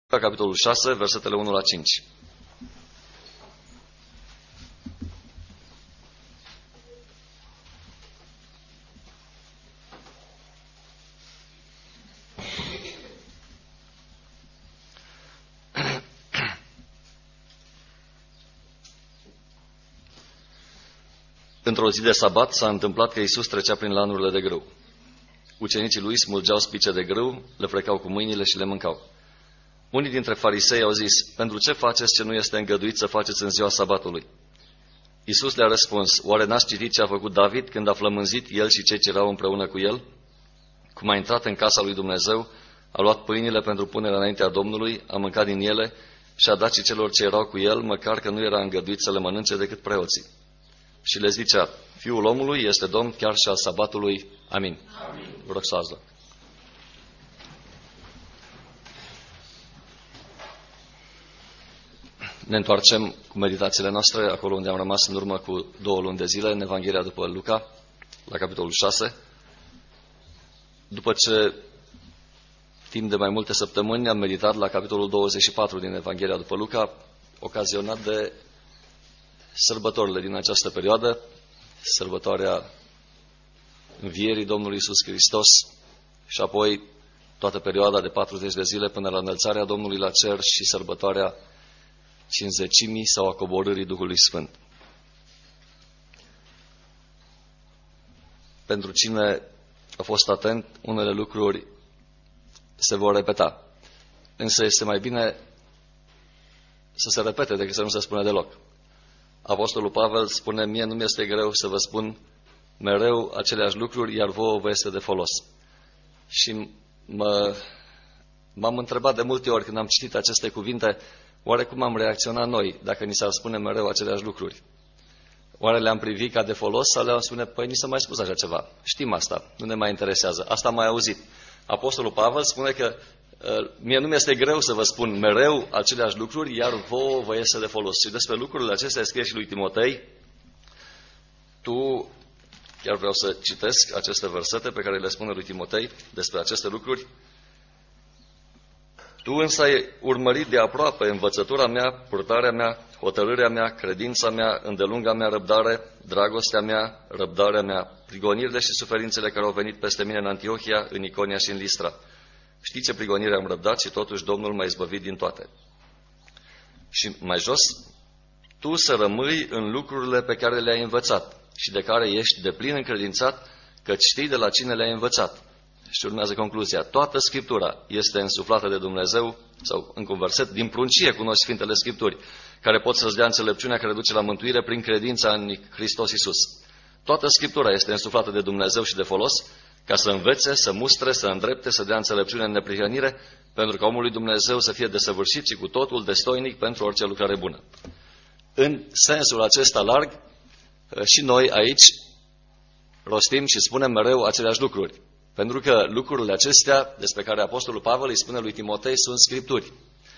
Capitolul 6, versetele 1 la 5. Într-o zi de sabat s-a întâmplat că Iisus trecea prin lanurile de grâu. Ucenicii lui smulgeau spice de grâu, le frecau cu mâinile și le mâncau. Unii dintre farisei au zis: pentru ce faceți ce nu este îngăduit să faceți în ziua sabatului? Iisus le-a răspuns: oare n-ați citit ce a făcut David când a flămânzit el și cei ce erau împreună cu el? Cum a intrat în casa lui Dumnezeu, a luat pâinile pentru punerea înaintea Domnului, a mâncat din ele și a dat și celor ce erau cu el, măcar că nu era îngăduit să le mănânce decât preoții. Și le zicea: Fiul omului este Domn chiar și al sabatului. Amin. Amin. Vă rog să ați loc. Ne întoarcem cu meditațiile noastre acolo unde am rămas în urmă cu 2 luni de zile, în Evanghelia după Luca, la capitolul 6. După ce timp de mai multe săptămâni am meditat la capitolul 24 din Evanghelia după Luca, ocazionat de sărbătorile din această perioadă, sărbătoarea învierii Domnului Iisus Hristos și apoi toată perioada de 40 de zile până la înălțarea Domnului la cer și sărbătoarea Cincizecimii sau a coborârii Duhului Sfânt. Pentru cine a fost atent, unele lucruri se vor repeta. Însă este mai bine să se repete decât să nu se spună deloc. Apostolul Pavel spune: mie nu mi-este greu să vă spun mereu aceleași lucruri, iar vouă vă este de folos. Și m-am întrebat de multe ori când am citit aceste cuvinte: oare cum am reacționat noi dacă ni s-ar spune mereu aceleași lucruri? Oare le-am privit ca de folos sau le-am spune: păi ni s-a mai spus așa ceva, știm asta, nu ne mai interesează, asta am mai auzit. Apostolul Pavel spune că mie nu mi-este greu să vă spun mereu aceleași lucruri, iar vouă vă este de folos. Și despre lucrurile acestea scrie și lui Timotei: tu, chiar vreau să citesc aceste versete pe care le spune lui Timotei despre aceste lucruri: tu însă ai urmărit de aproape învățătura mea, purtarea mea, hotărârea mea, credința mea, îndelunga mea răbdare, dragostea mea, răbdarea mea, prigonirile și suferințele care au venit peste mine în Antiohia, în Iconia și în Listra. Știi ce prigonire am răbdat și totuși Domnul m-a izbăvit din toate. Și mai jos: tu să rămâi în lucrurile pe care le-ai învățat și de care ești deplin încredințat, căci știi de la cine le-ai învățat. Și urmează concluzia: toată Scriptura este însuflată de Dumnezeu, sau încă un verset: din pruncie cunoști Sfintele Scripturi, care pot să-ți dea înțelepciunea care duce la mântuire prin credința în Hristos Iisus. Toată Scriptura este însuflată de Dumnezeu și de folos, ca să învețe, să mustre, să îndrepte, să dea înțelepciune în neprihănire, pentru ca omul lui Dumnezeu să fie desăvârșit și cu totul destoinic pentru orice lucrare bună. În sensul acesta larg, și noi aici rostim și spunem mereu aceleași lucruri. Pentru că lucrurile acestea despre care Apostolul Pavel îi spune lui Timotei sunt Scripturi.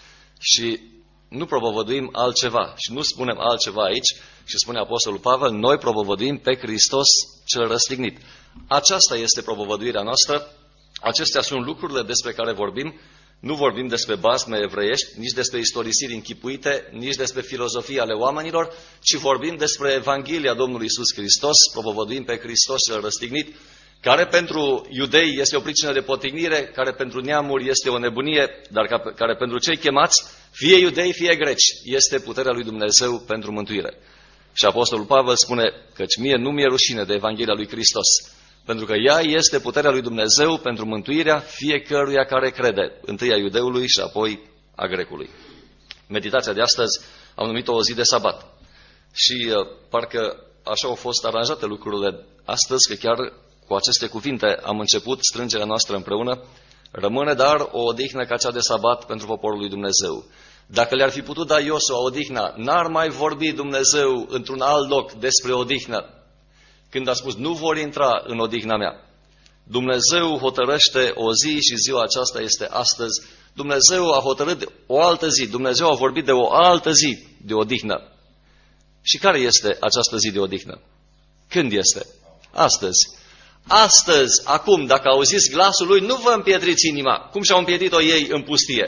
Și nu propovăduim altceva și nu spunem altceva aici. Și spune Apostolul Pavel: noi propovăduim pe Hristos cel răstignit. Aceasta este propovăduirea noastră. Acestea sunt lucrurile despre care vorbim. Nu vorbim despre basme evreiești, nici despre istorisiri închipuite, nici despre filozofii ale oamenilor, ci vorbim despre Evanghelia Domnului Iisus Hristos. Propovăduim pe Hristos cel răstignit, care pentru iudei este o pricină de potignire, care pentru neamuri este o nebunie, dar care pentru cei chemați, fie iudei, fie greci, este puterea lui Dumnezeu pentru mântuire. Și Apostolul Pavel spune: căci mie nu mi-e rușine de Evanghelia lui Hristos, pentru că ea este puterea lui Dumnezeu pentru mântuirea fiecăruia care crede, întâi a iudeului și apoi a grecului. Meditația de astăzi am numit-o o zi de sabat. Și parcă așa au fost aranjate lucrurile astăzi, că chiar cu aceste cuvinte am început strângerea noastră împreună: rămâne dar o odihnă ca cea de sabat pentru poporul lui Dumnezeu. Dacă le-ar fi putut da Iosua odihna, n-ar mai vorbi Dumnezeu într-un alt loc despre odihnă, când a spus: nu vor intra în odihna mea. Dumnezeu hotărăște o zi și ziua aceasta este astăzi. Dumnezeu a hotărât o altă zi, Dumnezeu a vorbit de o altă zi de odihnă. Și care este această zi de odihnă? Când este? Astăzi. Astăzi, acum, dacă auziți glasul lui, nu vă împietriți inima, cum și-au împietrit-o ei în pustie.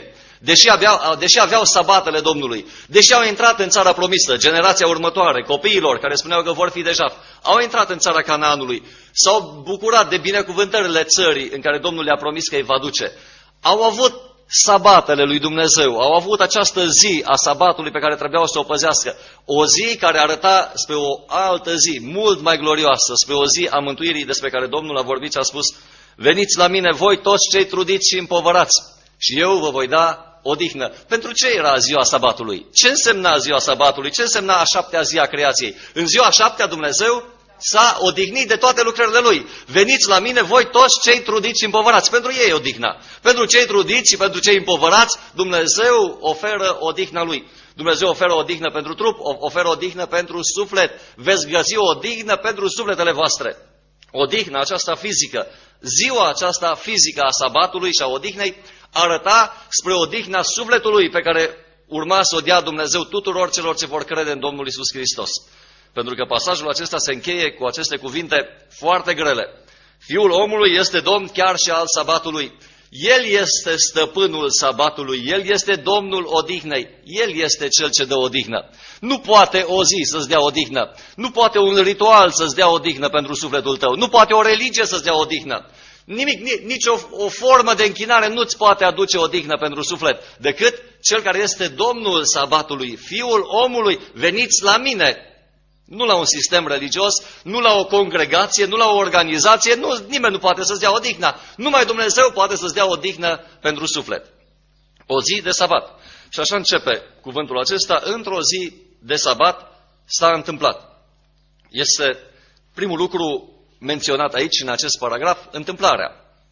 deși aveau sabatele Domnului, deși au intrat în țara promisă, generația următoare, copiilor care spuneau că vor fi deja, au intrat în țara Canaanului, s-au bucurat de binecuvântările țării în care Domnul le-a promis că îi va duce. Au avut sabatele lui Dumnezeu, au avut această zi a sabatului pe care trebuiau să o păzească, o zi care arăta spre o altă zi, mult mai glorioasă, spre o zi a mântuirii despre care Domnul a vorbit și a spus: veniți la mine voi toți cei trudiți și împovărați și eu vă voi da odihnă. Pentru ce era ziua sabatului? Ce însemna ziua sabatului? Ce însemna a șaptea zi a creației? În ziua șaptea Dumnezeu s-a odihnit de toate lucrările Lui. Veniți la mine voi toți cei trudiți și împovărați. Pentru ei e odihna. Pentru cei trudiți și pentru cei împovărați, Dumnezeu oferă odihna Lui. Dumnezeu oferă odihnă pentru trup, oferă odihnă pentru suflet. Veți găsi o odihnă pentru sufletele voastre. Odihna aceasta fizică, ziua aceasta fizică a sabatului și a odihnei arăta spre odihna sufletului pe care urma să o dea Dumnezeu tuturor celor ce vor crede în Domnul Iisus Hristos. Pentru că pasajul acesta se încheie cu aceste cuvinte foarte grele. Fiul omului este domn chiar și al sabatului. El este stăpânul sabatului, El este Domnul odihnei, El este Cel ce dă odihnă. Nu poate o zi să-ți dea odihnă, nu poate un ritual să-ți dea odihnă pentru sufletul tău, nu poate o religie să-ți dea odihnă. Nimic, nici o formă de închinare nu-ți poate aduce odihnă pentru suflet, decât Cel care este Domnul sabatului, Fiul omului, veniți la mine. Nu la un sistem religios, nu la o congregație, nu la o organizație, nimeni nu poate să-ți dea odihna. Numai Dumnezeu poate să-ți dea odihnă pentru suflet. O zi de sabat. Și așa începe cuvântul acesta: într-o zi de sabat s-a întâmplat. Este primul lucru menționat aici în acest paragraf, întâmplarea.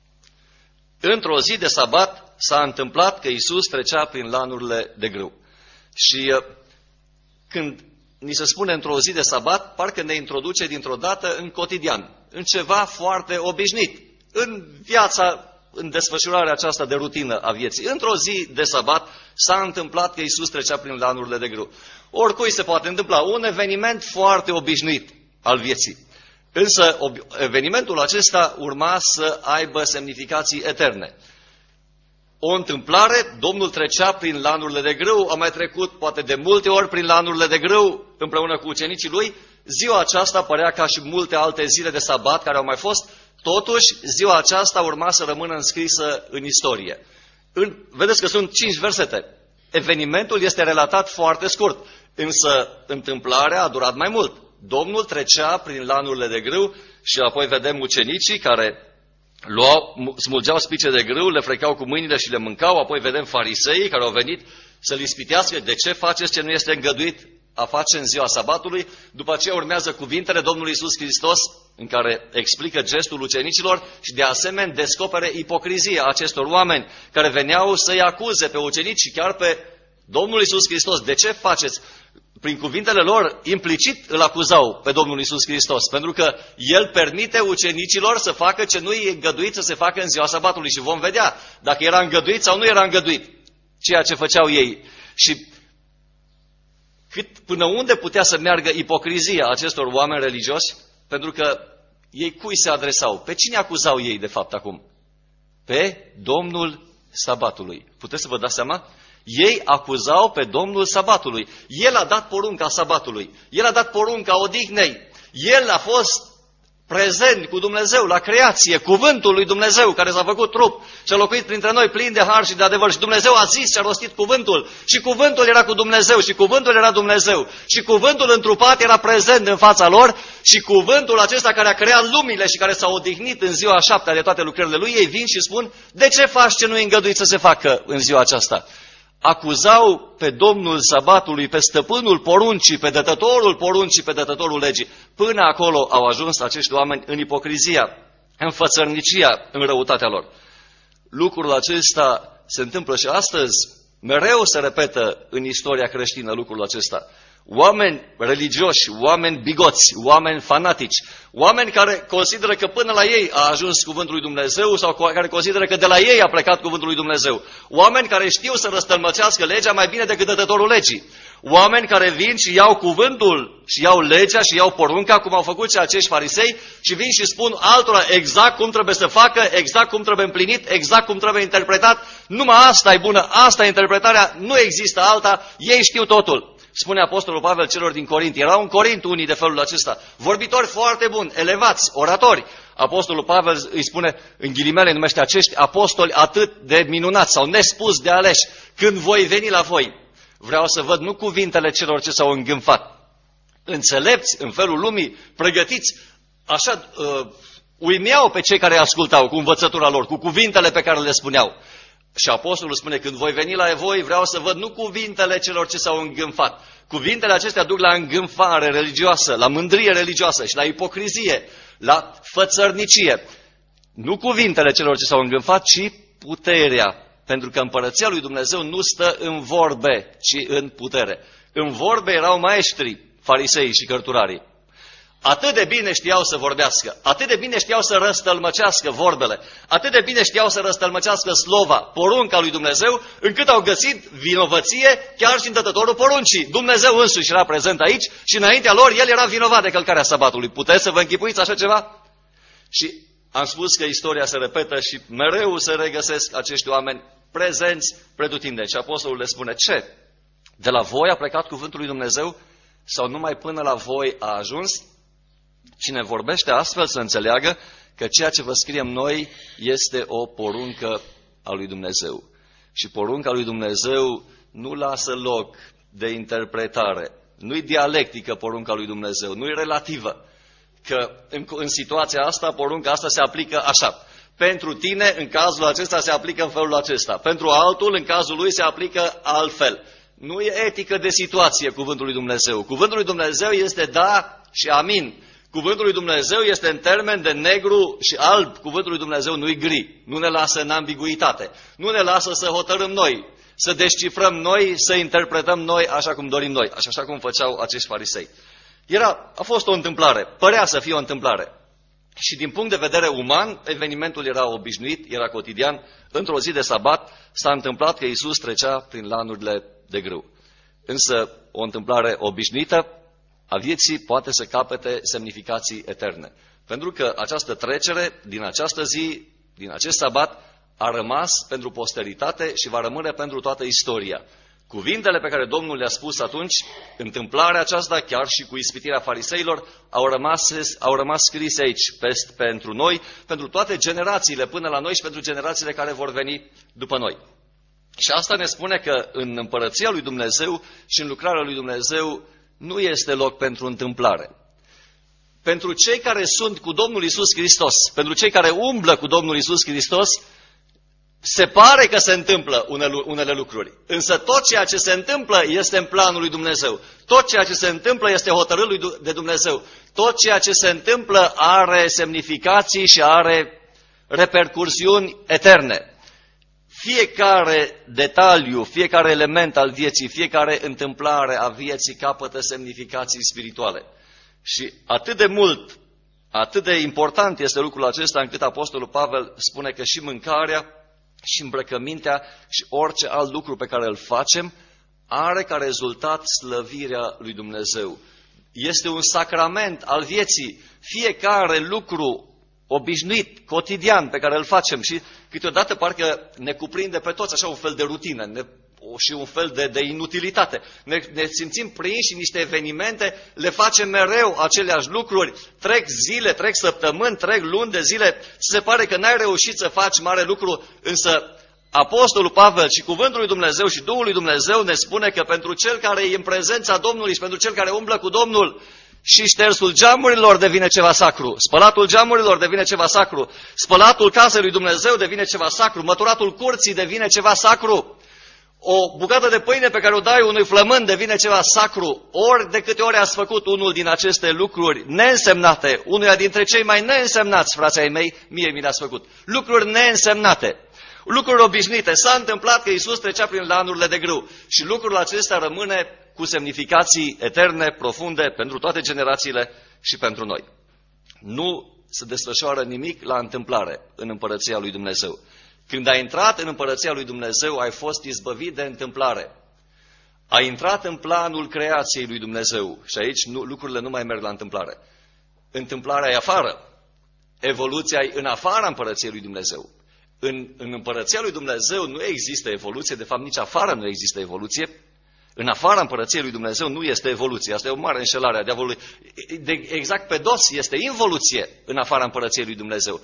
Într-o zi de sabat s-a întâmplat că Iisus trecea prin lanurile de grâu. Și când ni se spune într-o zi de sabat, parcă ne introduce dintr-o dată în cotidian, în ceva foarte obișnuit, în viața, în desfășurarea aceasta de rutină a vieții. Într-o zi de sabat s-a întâmplat că Iisus trecea prin lanurile de grâu. Oricui se poate întâmpla, un eveniment foarte obișnuit al vieții. Însă evenimentul acesta urma să aibă semnificații eterne. O întâmplare, Domnul trecea prin lanurile de grâu, a mai trecut poate de multe ori prin lanurile de grâu împreună cu ucenicii lui. Ziua aceasta părea ca și multe alte zile de sabat care au mai fost, totuși ziua aceasta urma să rămână înscrisă în istorie. Vedeți că sunt 5 versete. Evenimentul este relatat foarte scurt, însă întâmplarea a durat mai mult. Domnul trecea prin lanurile de grâu și apoi vedem ucenicii care smulgeau spice de grâu, le frecau cu mâinile și le mâncau, apoi vedem fariseii care au venit să-l ispitească: de ce faceți ce nu este îngăduit a face în ziua sabatului? După aceea urmează cuvintele Domnului Iisus Hristos în care explică gestul ucenicilor și de asemenea descopere ipocrizia acestor oameni care veneau să-i acuze pe ucenici și chiar pe Domnul Iisus Hristos. De ce faceți? Prin cuvintele lor, implicit îl acuzau pe Domnul Iisus Hristos, pentru că El permite ucenicilor să facă ce nu e îngăduit să se facă în ziua sabatului. Și vom vedea dacă era îngăduit sau nu era îngăduit ceea ce făceau ei. Și până unde putea să meargă ipocrizia acestor oameni religioși, pentru că ei cui se adresau? Pe cine acuzau ei de fapt acum? Pe Domnul sabatului. Puteți să vă dați seama? Ei acuzau pe Domnul sabatului. El a dat porunca sabatului. El a dat porunca odihnei. El a fost prezent cu Dumnezeu la creație, cuvântul lui Dumnezeu care s-a făcut trup și a locuit printre noi plin de har și de adevăr. Și Dumnezeu a zis și a rostit cuvântul. Și cuvântul era cu Dumnezeu și cuvântul era Dumnezeu. Și cuvântul întrupat era prezent în fața lor și cuvântul acesta care a creat lumile și care s-a odihnit în ziua a 7-a de toate lucrările lui, ei vin și spun: de ce faci ce nu e îngăduit să se facă în ziua aceasta? Acuzau pe Domnul sabatului, pe stăpânul poruncii, pe dătătorul poruncii, pe dătătorul legii. Până acolo au ajuns acești oameni în ipocrizia, în fățărnicia, în răutatea lor. Lucrul acesta se întâmplă și astăzi. Mereu se repetă în istoria creștină lucrul acesta. Oameni religioși, oameni bigoți, oameni fanatici, oameni care consideră că până la ei a ajuns cuvântul lui Dumnezeu sau care consideră că de la ei a plecat cuvântul lui Dumnezeu. Oameni care știu să răstălmățească legea mai bine decât dătătorul legii. Oameni care vin și iau cuvântul, și iau legea, și iau porunca, cum au făcut și acești farisei, și vin și spun altora exact cum trebuie să facă, exact cum trebuie împlinit, exact cum trebuie interpretat. Numai asta e bună, asta e interpretarea, nu există alta, ei știu totul. Spune Apostolul Pavel celor din Corint. Erau în Corint unii de felul acesta, vorbitori foarte buni, elevați, oratori. Apostolul Pavel îi spune, în ghilimele numește acești apostoli atât de minunați sau nespus de aleși, când voi veni la voi, vreau să văd nu cuvintele celor ce s-au îngânfat, înțelepți în felul lumii, pregătiți, așa uimeau pe cei care ascultau cu învățătura lor, cu cuvintele pe care le spuneau. Și apostolul spune, când voi veni la voi, vreau să văd nu cuvintele celor ce s-au îngânfat. Cuvintele acestea duc la îngânfare religioasă, la mândrie religioasă și la ipocrizie, la fățărnicie. Nu cuvintele celor ce s-au îngânfat, ci puterea. Pentru că împărăția lui Dumnezeu nu stă în vorbe, ci în putere. În vorbe erau maestri, farisei și cărturarii. Atât de bine știau să vorbească, atât de bine știau să răstălmăcească vorbele, atât de bine știau să răstălmăcească slova, porunca lui Dumnezeu, încât au găsit vinovăție chiar și în dătătorul poruncii. Dumnezeu însuși era prezent aici și înaintea lor el era vinovat de călcarea sabatului. Puteți să vă închipuiți așa ceva? Și am spus că istoria se repetă și mereu se regăsesc acești oameni prezenți pretutindeni. Și apostolul le spune, ce? De la voi a plecat cuvântul lui Dumnezeu sau numai până la voi a ajuns? Cine vorbește astfel să înțeleagă că ceea ce vă scriem noi este o poruncă a lui Dumnezeu. Și porunca lui Dumnezeu nu lasă loc de interpretare. Nu-i dialectică porunca lui Dumnezeu, nu-i relativă. Că în situația asta, porunca asta se aplică așa. Pentru tine, în cazul acesta, se aplică în felul acesta. Pentru altul, în cazul lui, se aplică altfel. Nu e etică de situație cuvântul lui Dumnezeu. Cuvântul lui Dumnezeu este da și amin. Cuvântul lui Dumnezeu este în termen de negru și alb. Cuvântul lui Dumnezeu nu-i gri. Nu ne lasă în ambiguitate. Nu ne lasă să hotărâm noi, să descifrăm noi, să interpretăm noi așa cum dorim noi. Așa cum făceau acești farisei. A fost o întâmplare. Părea să fie o întâmplare. Și din punct de vedere uman, evenimentul era obișnuit, era cotidian. Într-o zi de sabat s-a întâmplat că Iisus trecea prin lanurile de grâu. Însă o întâmplare obișnuită a vieții poate să capete semnificații eterne. Pentru că această trecere din această zi, din acest sabat, a rămas pentru posteritate și va rămâne pentru toată istoria. Cuvintele pe care Domnul le-a spus atunci, întâmplarea aceasta, chiar și cu ispitirea fariseilor, au rămas scrise aici pentru noi, pentru toate generațiile până la noi și pentru generațiile care vor veni după noi. Și asta ne spune că în împărăția lui Dumnezeu și în lucrarea lui Dumnezeu nu este loc pentru întâmplare. Pentru cei care sunt cu Domnul Iisus Hristos, pentru cei care umblă cu Domnul Iisus Hristos, se pare că se întâmplă unele lucruri. Însă tot ceea ce se întâmplă este în planul lui Dumnezeu. Tot ceea ce se întâmplă este hotărât de Dumnezeu. Tot ceea ce se întâmplă are semnificații și are repercursiuni eterne. Fiecare detaliu, fiecare element al vieții, fiecare întâmplare a vieții capătă semnificații spirituale. Și atât de mult, atât de important este lucrul acesta încât Apostolul Pavel spune că și mâncarea, și îmbrăcămintea și orice alt lucru pe care îl facem are ca rezultat slăvirea lui Dumnezeu. Este un sacrament al vieții. Fiecare lucru obișnuit, cotidian pe care îl facem și câteodată parcă ne cuprinde pe toți așa un fel de rutină și un fel de inutilitate. Ne simțim prinși în niște evenimente, le facem mereu aceleași lucruri, trec zile, trec săptămâni, trec luni de zile, se pare că n-ai reușit să faci mare lucru, însă Apostolul Pavel și cuvântul lui Dumnezeu și Duhul lui Dumnezeu ne spune că pentru cel care e în prezența Domnului și pentru cel care umblă cu Domnul, și ștersul geamurilor devine ceva sacru, spălatul geamurilor devine ceva sacru, spălatul casei lui Dumnezeu devine ceva sacru, măturatul curții devine ceva sacru, o bucată de pâine pe care o dai unui flămând devine ceva sacru. Ori de câte ori ați făcut unul din aceste lucruri neînsemnate, unuia dintre cei mai neînsemnați, frații ai mei, mie mi le-ați făcut. Lucruri neînsemnate, lucruri obișnuite. S-a întâmplat că Iisus trecea prin lanurile de grâu și lucrul acesta rămâne cu semnificații eterne, profunde, pentru toate generațiile și pentru noi. Nu se desfășoară nimic la întâmplare în împărăția lui Dumnezeu. Când ai intrat în împărăția lui Dumnezeu, ai fost izbăvit de întâmplare. A intrat în planul creației lui Dumnezeu. Și aici lucrurile nu mai merg la întâmplare. Întâmplarea e afară. Evoluția e în afara împărăției lui Dumnezeu. În împărăția lui Dumnezeu nu există evoluție, de fapt nici afară nu există evoluție. În afara împărăției lui Dumnezeu nu este evoluție. Asta e o mare înșelare a diavolului. Exact pe dos, este involuție în afara împărăției lui Dumnezeu.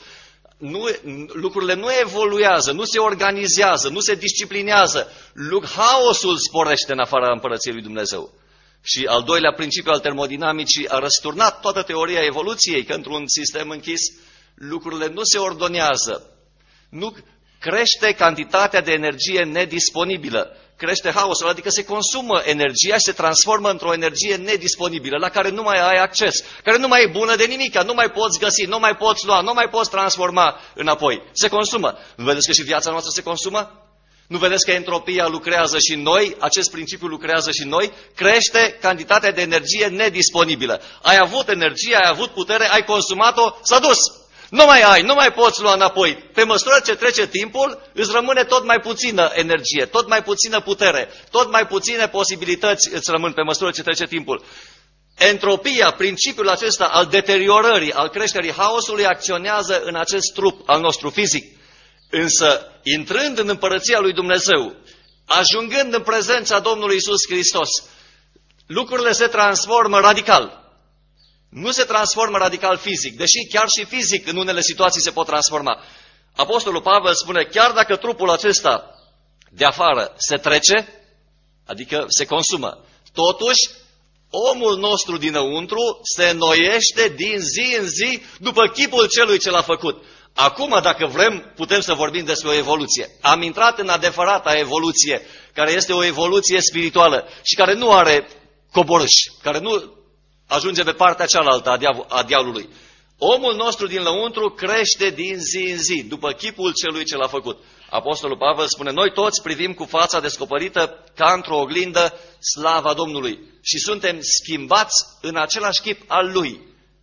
Lucrurile nu evoluează, nu se organizează, nu se disciplinează. Haosul sporește în afara împărăției lui Dumnezeu. Și al doilea principiu al termodinamicii a răsturnat toată teoria evoluției, că într-un sistem închis lucrurile nu se ordonează. Nu crește cantitatea de energie nedisponibilă. Crește haosul, adică se consumă energia și se transformă într-o energie nedisponibilă, la care nu mai ai acces, care nu mai e bună de nimic, nu mai poți găsi, nu mai poți lua, nu mai poți transforma înapoi. Se consumă. Nu vedeți că și viața noastră se consumă? Nu vedeți că entropia lucrează și în noi, acest principiu lucrează și în noi? Crește cantitatea de energie nedisponibilă. Ai avut energie, ai avut putere, ai consumat-o, s-a dus. Nu mai ai, nu mai poți lua înapoi. Pe măsură ce trece timpul, îți rămâne tot mai puțină energie, tot mai puțină putere, tot mai puține posibilități îți rămân pe măsură ce trece timpul. Entropia, principiul acesta al deteriorării, al creșterii haosului, acționează în acest trup al nostru fizic. Însă, intrând în împărăția lui Dumnezeu, ajungând în prezența Domnului Iisus Hristos, lucrurile se transformă radical. Nu se transformă radical fizic, deși chiar și fizic în unele situații se pot transforma. Apostolul Pavel spune, chiar dacă trupul acesta de afară se trece, adică se consumă, totuși omul nostru dinăuntru se înnoiește din zi în zi după chipul celui ce l-a făcut. Acum, dacă vrem, putem să vorbim despre o evoluție. Am intrat în adevărata evoluție, care este o evoluție spirituală și care nu are coborâși, care nu ajunge pe partea cealaltă a diavolului. Omul nostru din lăuntru crește din zi în zi, după chipul celui ce l-a făcut. Apostolul Pavel spune, noi toți privim cu fața descoperită ca într-o oglindă slava Domnului și suntem schimbați în același chip al Lui,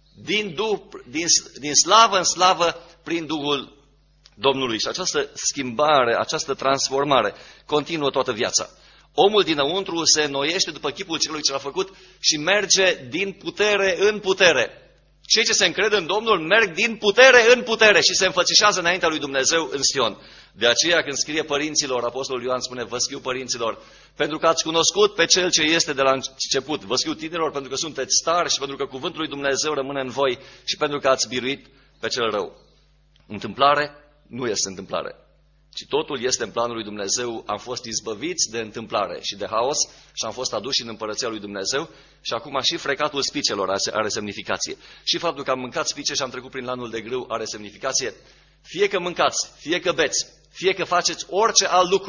din slavă în slavă, prin Duhul Domnului. Și această schimbare, această transformare continuă toată viața. Omul dinăuntru se înnoiește după chipul celui ce l-a făcut și merge din putere în putere. Cei ce se încred în Domnul merg din putere în putere și se înfățișează înaintea lui Dumnezeu în Sion. De aceea când scrie părinților, Apostolul Ioan spune, vă scriu părinților, pentru că ați cunoscut pe Cel ce este de la început. Vă scriu tinerilor pentru că sunteți stari și pentru că cuvântul lui Dumnezeu rămâne în voi și pentru că ați biruit pe cel rău. Întâmplare nu este întâmplare, ci totul este în planul lui Dumnezeu. Am fost izbăviți de întâmplare și de haos și am fost aduși în împărăția lui Dumnezeu și acum și frecatul spicelor are semnificație. Și faptul că am mâncat spice și am trecut prin lanul de grâu are semnificație. Fie că mâncați, fie că beți, fie că faceți orice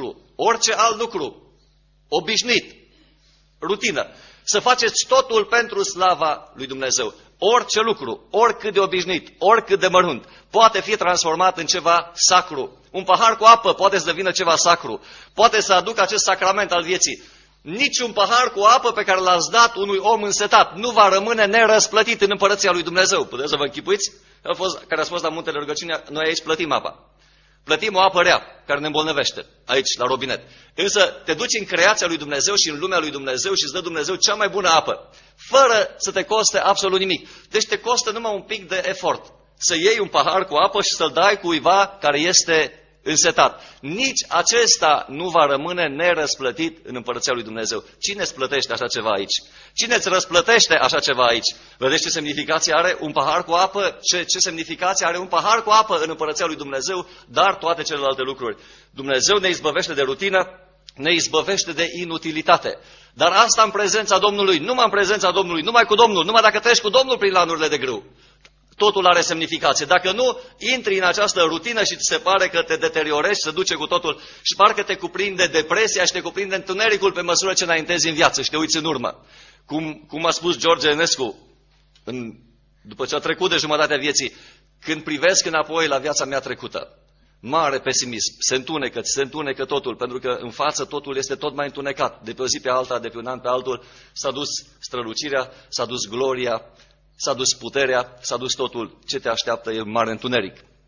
alt lucru, obișnuit, rutină, să faceți totul pentru slava lui Dumnezeu. Orice lucru, oricât de obișnuit, oricât de mărunt, poate fi transformat în ceva sacru. Un pahar cu apă poate să devină ceva sacru. Poate să aducă acest sacrament al vieții. Niciun pahar cu apă pe care l-ați dat unui om însetat nu va rămâne nerăsplătit în împărăția lui Dumnezeu. Puteți să vă închipuiți? Care ați fost la muntele rugăciunii, noi aici plătim apa. Plătim o apă rea, care ne îmbolnăvește, aici, la robinet. Însă te duci în creația lui Dumnezeu și în lumea lui Dumnezeu și îți dă Dumnezeu cea mai bună apă, fără să te coste absolut nimic. Deci te costă numai un pic de efort să iei un pahar cu apă și să-l dai cuiva care este însetat. Nici acesta nu va rămâne nerăsplătit în împărăția lui Dumnezeu. Cine îți plătește așa ceva aici? Cine îți răsplătește așa ceva aici? Vedeți ce semnificație are un pahar cu apă? Ce semnificație are un pahar cu apă în împărăția lui Dumnezeu, dar toate celelalte lucruri. Dumnezeu ne izbăvește de rutină, ne izbăvește de inutilitate. Dar asta în prezența Domnului, numai în prezența Domnului, numai cu Domnul, numai dacă treci cu Domnul prin lanurile de grâu. Totul are semnificație. Dacă nu, intri în această rutină și ți se pare că te deteriorezi, se duce cu totul și parcă te cuprinde depresia și te cuprinde întunericul pe măsură ce înaintezi în viață și te uiți în urmă. Cum a spus George Enescu, după ce a trecut de jumătatea vieții, când privesc înapoi la viața mea trecută, mare pesimism, se întunecă totul, pentru că în față totul este tot mai întunecat. De pe o zi pe alta, de pe un an pe altul, s-a dus strălucirea, s-a dus gloria, s-a dus puterea, s-a dus totul. Ce te așteaptă e un mare întuneric.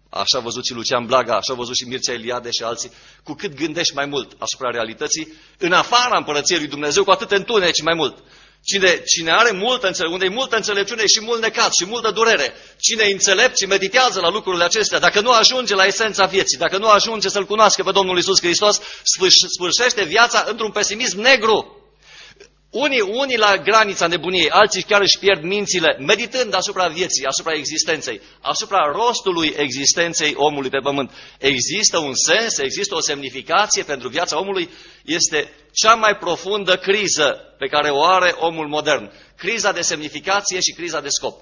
așa a văzut și Lucian Blaga, așa a văzut și Mircea Eliade și alții, cu cât gândești mai mult asupra realității, în afara împărăției lui Dumnezeu, cu atât întuneci mai mult. Cine are unde e multă înțelepciune și mult necaz și multă durere, cine e înțelept și meditează la lucrurile acestea, dacă nu ajunge la esența vieții, dacă nu ajunge să-L cunoască pe Domnul Iisus Hristos, sfârșește viața într-un pesimism negru. Unii la granița nebuniei, alții chiar își pierd mințile, meditând asupra vieții, asupra existenței, asupra rostului existenței omului pe pământ. Există un sens, există o semnificație pentru viața omului, este cea mai profundă criză pe care o are omul modern. Criza de semnificație și criza de scop.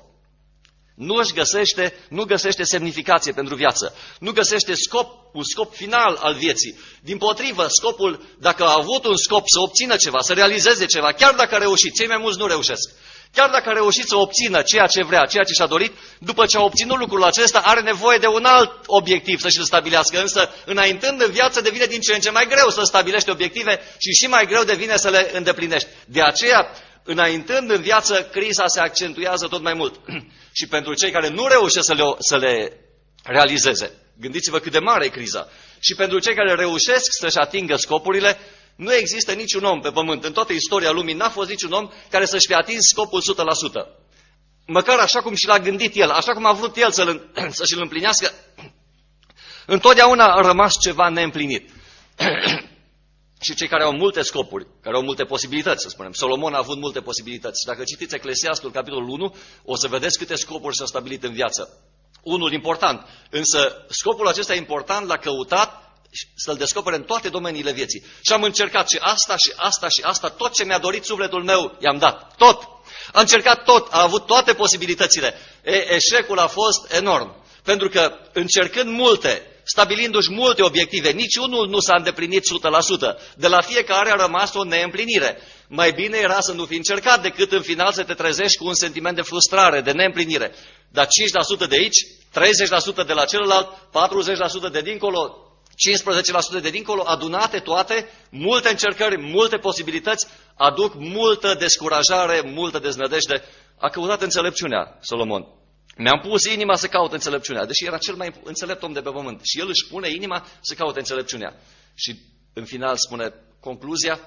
Nu găsește semnificație pentru viață, nu găsește un scop final al vieții. Dimpotrivă, scopul, dacă a avut un scop să obțină ceva, să realizeze ceva, chiar dacă a reușit, cei mai mulți nu reușesc. Chiar dacă a reușit să obțină ceea ce vrea, ceea ce și-a dorit, după ce a obținut lucrul acesta, are nevoie de un alt obiectiv să-și-l stabilească. Însă, înaintând în viață, devine din ce în ce mai greu să stabilești obiective și mai greu devine să le îndeplinești. De aceea, înaintând în viață, criza se accentuează tot mai mult. Și pentru cei care nu reușesc să le realizeze, gândiți-vă cât de mare e criza. Și pentru cei care reușesc să-și atingă scopurile, nu există niciun om pe pământ. În toată istoria lumii n-a fost niciun om care să-și fi atins scopul 100%. Măcar așa cum și l-a gândit el, așa cum a vrut el să-și-l împlinească, întotdeauna a rămas ceva neîmplinit. Și cei care au multe scopuri, care au multe posibilități, să spunem. Solomon a avut multe posibilități. Și dacă citiți Eclesiastul, capitolul 1, o să vedeți câte scopuri s-au stabilit în viață. Unul important. Însă scopul acesta important l-a căutat să-l descopere în toate domeniile vieții. Și am încercat și asta, și asta, și asta. Tot ce mi-a dorit sufletul meu, i-am dat. Tot. A încercat tot. A avut toate posibilitățile. Eșecul a fost enorm. Pentru că încercând multe, stabilindu-și multe obiective, niciunul nu s-a îndeplinit 100%. De la fiecare a rămas o neîmplinire. Mai bine era să nu fi încercat decât în final să te trezești cu un sentiment de frustrare, de neîmplinire. Dar 5% de aici, 30% de la celălalt, 40% de dincolo, 15% de dincolo, adunate toate, multe încercări, multe posibilități, aduc multă descurajare, multă deznădejde. A căutat înțelepciunea, Solomon. Mi-am pus inima să caut înțelepciunea, deși era cel mai înțelept om de pe pământ. Și el își pune inima să caute înțelepciunea. Și în final spune concluzia,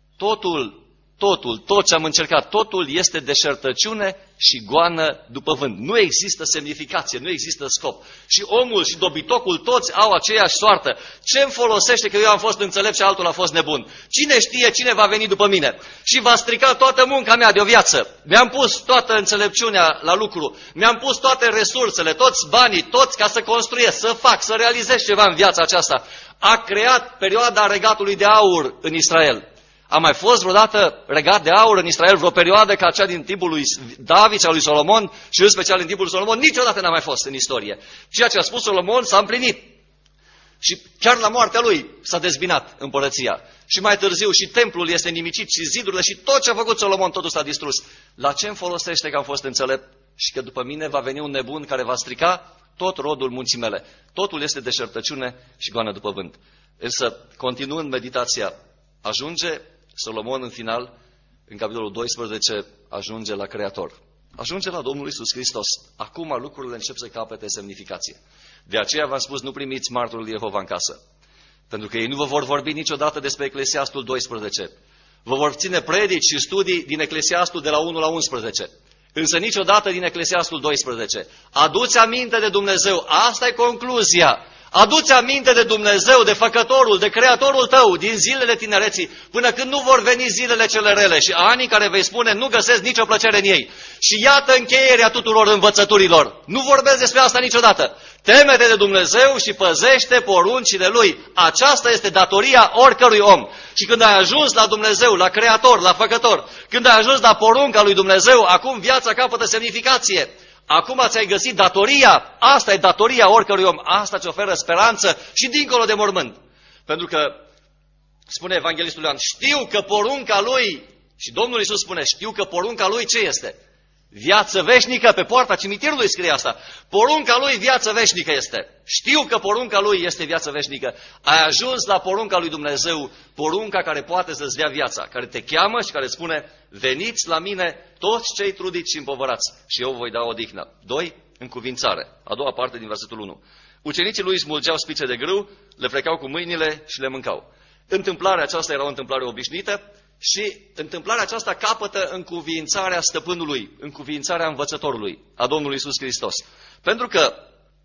tot ce am încercat, totul este deșertăciune și goană după vânt. Nu există semnificație, nu există scop. Și omul și dobitocul toți au aceeași soartă. Ce îmi folosește că eu am fost înțelept și altul a fost nebun? Cine știe cine va veni după mine? Și va strica toată munca mea de o viață. Mi-am pus toată înțelepciunea la lucru, mi-am pus toate resursele, toți banii, toți ca să construiesc, să fac, să realizez ceva în viața aceasta. A creat perioada regatului de aur în Israel. A mai fost vreodată regat de aur în Israel vreo perioadă ca cea din timpul lui David sau lui Solomon și în special în timpul lui Solomon? Niciodată n-a mai fost în istorie. Ceea ce a spus Solomon s-a împlinit. Și chiar la moartea lui s-a dezbinat împărăția. Și mai târziu și templul este nimicit și zidurile și tot ce a făcut Solomon totul s-a distrus. La ce îmi folosește că am fost înțelept și că după mine va veni un nebun care va strica tot rodul munții mele? Totul este deșertăciune și goană după vânt. Însă, continuând meditația, ajunge Solomon în final, în capitolul 12, ajunge la Creator. Ajunge la Domnul Iisus Hristos. Acum lucrurile încep să capete semnificație. De aceea v-am spus, nu primiți martorul Jehova în casă. Pentru că ei nu vă vor vorbi niciodată despre Eclesiastul 12. Vă vor ține predici și studii din Eclesiastul de la 1 la 11. Însă niciodată din Eclesiastul 12. Adu-ți aminte de Dumnezeu. Asta e concluzia. Adu-ți aminte de Dumnezeu, de Făcătorul, de Creatorul tău din zilele tinereții, până când nu vor veni zilele cele rele și anii care vei spune nu găsesc nicio plăcere în ei. Și iată încheierea tuturor învățăturilor. Nu vorbesc despre asta niciodată. Teme-te de Dumnezeu și păzește poruncile Lui. Aceasta este datoria oricărui om. Și când ai ajuns la Dumnezeu, la Creator, la Făcător, când ai ajuns la porunca lui Dumnezeu, acum viața capătă semnificație. Acum ți-ai găsit datoria, asta e datoria oricărui om, asta îți oferă speranță și dincolo de mormânt. Pentru că, spune Evanghelistul Ioan, știu că porunca lui, și Domnul Iisus spune, știu că porunca lui ce este? Viață veșnică, pe poarta cimitirului scrie asta. Porunca lui viață veșnică este. Știu că porunca lui este viață veșnică. Ai ajuns la porunca lui Dumnezeu, porunca care poate să-ți dea viața, care te cheamă și care spune, veniți la mine toți cei trudiți și împovărați și eu voi da odihnă. 2. Încuvințare. A doua parte din versetul 1. Ucenicii lui smulgeau spice de grâu, le frecau cu mâinile și le mâncau. Întâmplarea aceasta era o întâmplare obișnuită și întâmplarea aceasta capătă încuviințarea stăpânului, încuviințarea învățătorului, a Domnului Iisus Hristos. Pentru că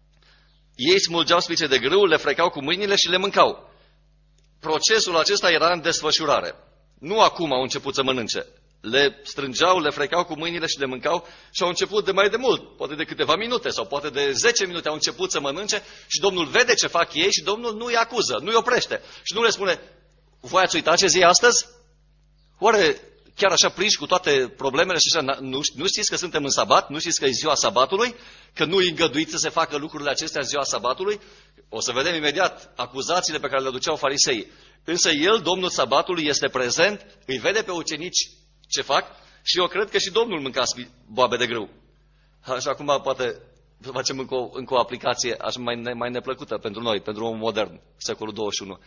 ei smulgeau spice de grâu, le frecau cu mâinile și le mâncau. Procesul acesta era în desfășurare. Nu acum au început să mănânce. Le strângeau, le frecau cu mâinile și le mâncau și au început de mai de mult, poate de câteva minute sau poate de 10 minute au început să mănânce și Domnul vede ce fac ei și Domnul nu îi acuză, nu îi oprește și nu le spune: voi ați uitat ce zi e astăzi? Oare chiar așa prinși cu toate problemele și așa, nu știți că suntem în sabat? Nu știți că e ziua sabatului? Că nu îi îngăduiți să se facă lucrurile acestea în ziua sabatului? O să vedem imediat acuzațiile pe care le aduceau fariseii. Însă el, Domnul sabatului, este prezent, îi vede pe ucenici ce fac și eu cred că și Domnul mânca boabe de grâu. Așa acum poate facem încă o aplicație așa mai neplăcută pentru noi, pentru omul modern, secolul 21.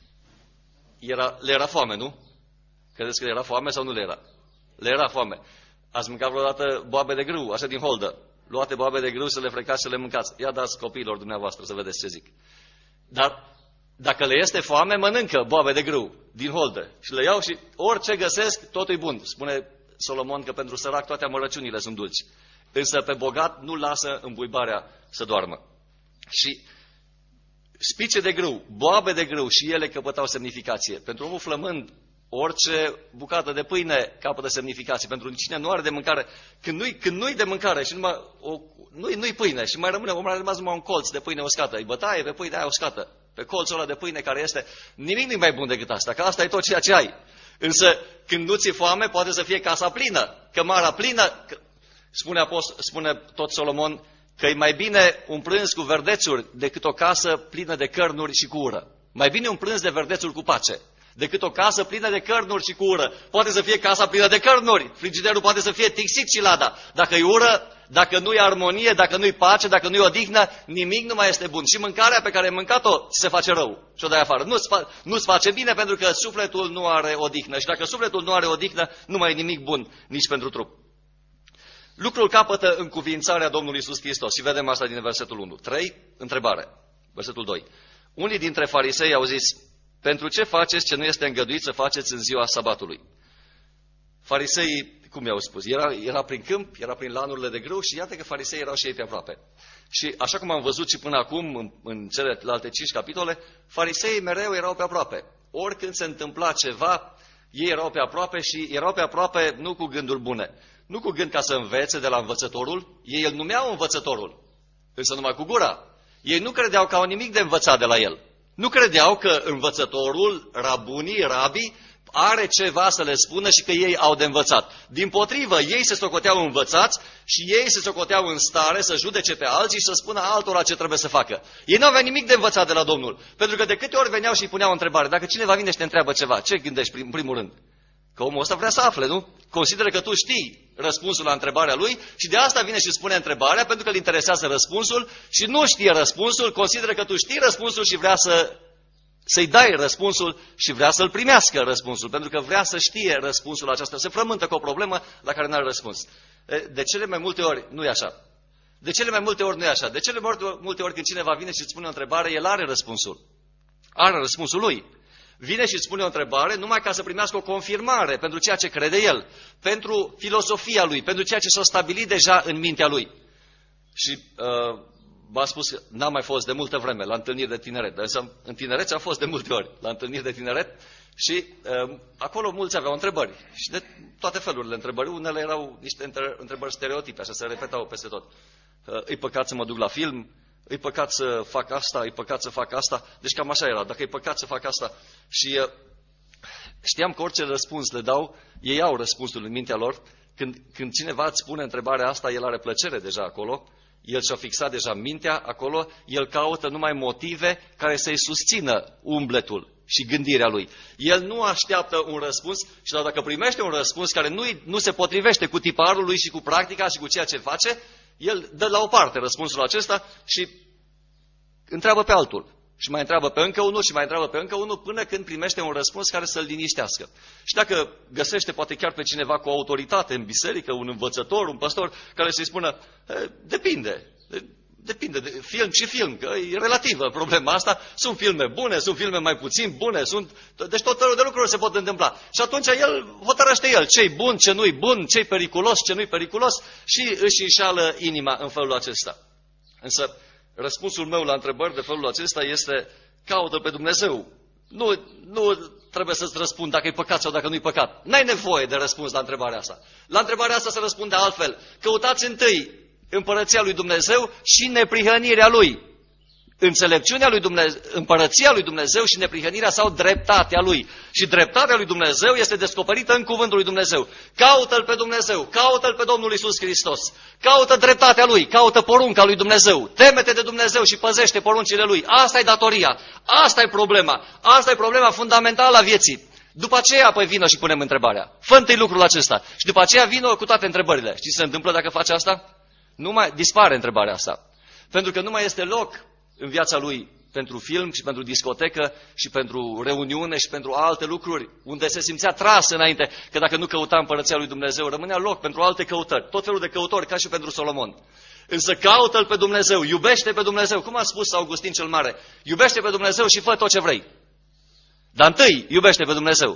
Le era foame, nu? Credeți că le era foame sau nu le era? Le era foame. Ați mâncat vreodată boabe de grâu, așa din holdă? Luate boabe de grâu să le frecați și să le mâncați. Ia dați copiilor dumneavoastră să vedeți ce zic. Dar dacă le este foame, mănâncă boabe de grâu din holdă. Și le iau și orice găsesc, totul e bun. Spune Solomon că pentru sărac toate amărăciunile sunt dulci. Însă pe bogat nu lasă îmbuibarea să doarmă. Și spice de grâu, boabe de grâu și ele căpătau semnificație. Pentru omul flămând, orice bucată de pâine capătă semnificație. Pentru cine nu are de mâncare, când nu-i de mâncare și nu-i pâine și mai rămâne, omul a rămas numai un colț de pâine uscată, îi bătaie pe pâinea aia uscată, pe colțul ăla de pâine care este, nimic nu-i mai bun decât asta, că asta e tot ceea ce ai. Însă când nu ți-e foame, poate să fie casa plină, cămara plină. Spune tot Solomon că e mai bine un prânz cu verdețuri decât o casă plină de cărnuri și cu ură. Mai bine un prânz de verdețuri cu pace decât o casă plină de cărnuri și cu ură. Poate să fie casa plină de cărnuri, frigiderul poate să fie tixit și lada. Dacă e ură, dacă nu e armonie, dacă nu e pace, dacă nu e odihnă, nimic nu mai este bun. Și mâncarea pe care ai mâncat-o se face rău și o dai afară. Nu-ți face bine pentru că sufletul nu are odihnă. Și dacă sufletul nu are odihnă, nu mai e nimic bun nici pentru trup. Lucrul capătă în cuvințarea Domnului Iisus Hristos. Și vedem asta din versetul 1. 3, întrebare. Versetul 2. Unii dintre farisei au zis: pentru ce faceți ce nu este îngăduit să faceți în ziua sabatului? Fariseii, cum i-au spus? Era prin câmp, era prin lanurile de grâu și iată că fariseii erau și ei pe aproape. Și așa cum am văzut și până acum, în celelalte 5 capitole, fariseii mereu erau pe aproape. Oricând se întâmpla ceva, ei erau pe aproape și erau pe aproape nu cu gânduri bune. Nu cu gând ca să învețe de la învățătorul, ei îl numeau învățătorul, însă numai cu gura. Ei nu credeau că au nimic de învățat de la el. Nu credeau că învățătorul, rabii, are ceva să le spună și că ei au de învățat. Dimpotrivă, ei se socoteau învățați și ei se socoteau în stare să judece pe alții și să spună altora ce trebuie să facă. Ei nu aveau nimic de învățat de la Domnul, pentru că de câte ori veneau și îi puneau o întrebare. Dacă cineva vine și te întreabă ceva, ce gândești în primul rând? Că omul ăsta vrea să afle, nu? Consideră că tu știi răspunsul la întrebarea lui și de asta vine și spune întrebarea, pentru că îl interesează răspunsul și nu știe răspunsul, consideră că tu știi răspunsul și vrea să-i dai răspunsul și vrea să-l primească răspunsul, pentru că vrea să știe răspunsul acesta. Se frământă cu o problemă la care n-are răspuns. De cele mai multe ori nu e așa. De cele mai multe ori nu e așa. De cele mai multe ori când cineva vine și îți spune o întrebare, el are răspunsul. Are răspunsul lui. Vine și îți spune o întrebare numai ca să primească o confirmare pentru ceea ce crede el, pentru filosofia lui, pentru ceea ce s-a stabilit deja în mintea lui. Și v-am spus că n-am mai fost de multă vreme la întâlniri de tineret, însă în tinerețe am fost de multe ori la întâlniri de tineret și acolo mulți aveau întrebări și de toate felurile de întrebări. Unele erau niște întrebări stereotipe, așa se repetau peste tot. E păcat să mă duc la film? E păcat să fac asta, e păcat să fac asta. Deci cam așa era, dacă e păcat să fac asta. Și știam că orice răspuns le dau, ei au răspunsul în mintea lor. Când cineva îți spune întrebarea asta, el are plăcere deja acolo, el și-a fixat deja mintea acolo, el caută numai motive care să-i susțină umbletul și gândirea lui. El nu așteaptă un răspuns și dacă primește un răspuns care nu se potrivește cu tiparul lui și cu practica și cu ceea ce face, el dă la o parte răspunsul acesta și întreabă pe altul. Și mai întreabă pe încă unul și mai întreabă pe încă unul până când primește un răspuns care să-l liniștească. Și dacă găsește poate chiar pe cineva cu autoritate în biserică, un învățător, un păstor, care să-i spună, depinde, depinde de film și film, că e relativă problema asta. Sunt filme bune, sunt filme mai puțin bune, deci tot felul de lucruri se pot întâmpla. Și atunci el hotărăște el ce-i bun, ce nu-i bun, ce-i periculos, ce nu-i periculos și își înșală inima în felul acesta. Însă răspunsul meu la întrebări de felul acesta este: caută pe Dumnezeu. Nu trebuie să-ți răspund dacă e păcat sau dacă nu e păcat. N-ai nevoie de răspuns la întrebarea asta. La întrebarea asta se răspunde altfel. Căutați întâi împărăția lui Dumnezeu și neprihănirea lui. Înțelepciunea lui Dumnezeu, împărăția lui Dumnezeu și neprihănirea sau dreptatea lui. Și dreptatea lui Dumnezeu este descoperită în cuvântul lui Dumnezeu. Caută-L pe Dumnezeu, caută-L pe Domnul Iisus Hristos, caută dreptatea lui, caută porunca lui Dumnezeu, teme-te de Dumnezeu și păzește poruncile lui. Asta e datoria, asta e problema fundamentală a vieții. După aceea apoi vină și punem întrebarea. Fă întâi lucrul acesta și după aceea vină cu toate întrebările. Știți ce se întâmplă dacă faci asta? Nu mai dispare întrebarea asta. Pentru că nu mai este loc în viața lui pentru film și pentru discotecă și pentru reuniune și pentru alte lucruri, unde se simțea tras înainte, că dacă nu căuta împărăția lui Dumnezeu, rămânea loc pentru alte căutări, tot felul de căutori, ca și pentru Solomon. Însă caută-L pe Dumnezeu, iubește pe Dumnezeu, cum a spus Augustin cel Mare, iubește pe Dumnezeu și fă tot ce vrei. Dar întâi iubește pe Dumnezeu.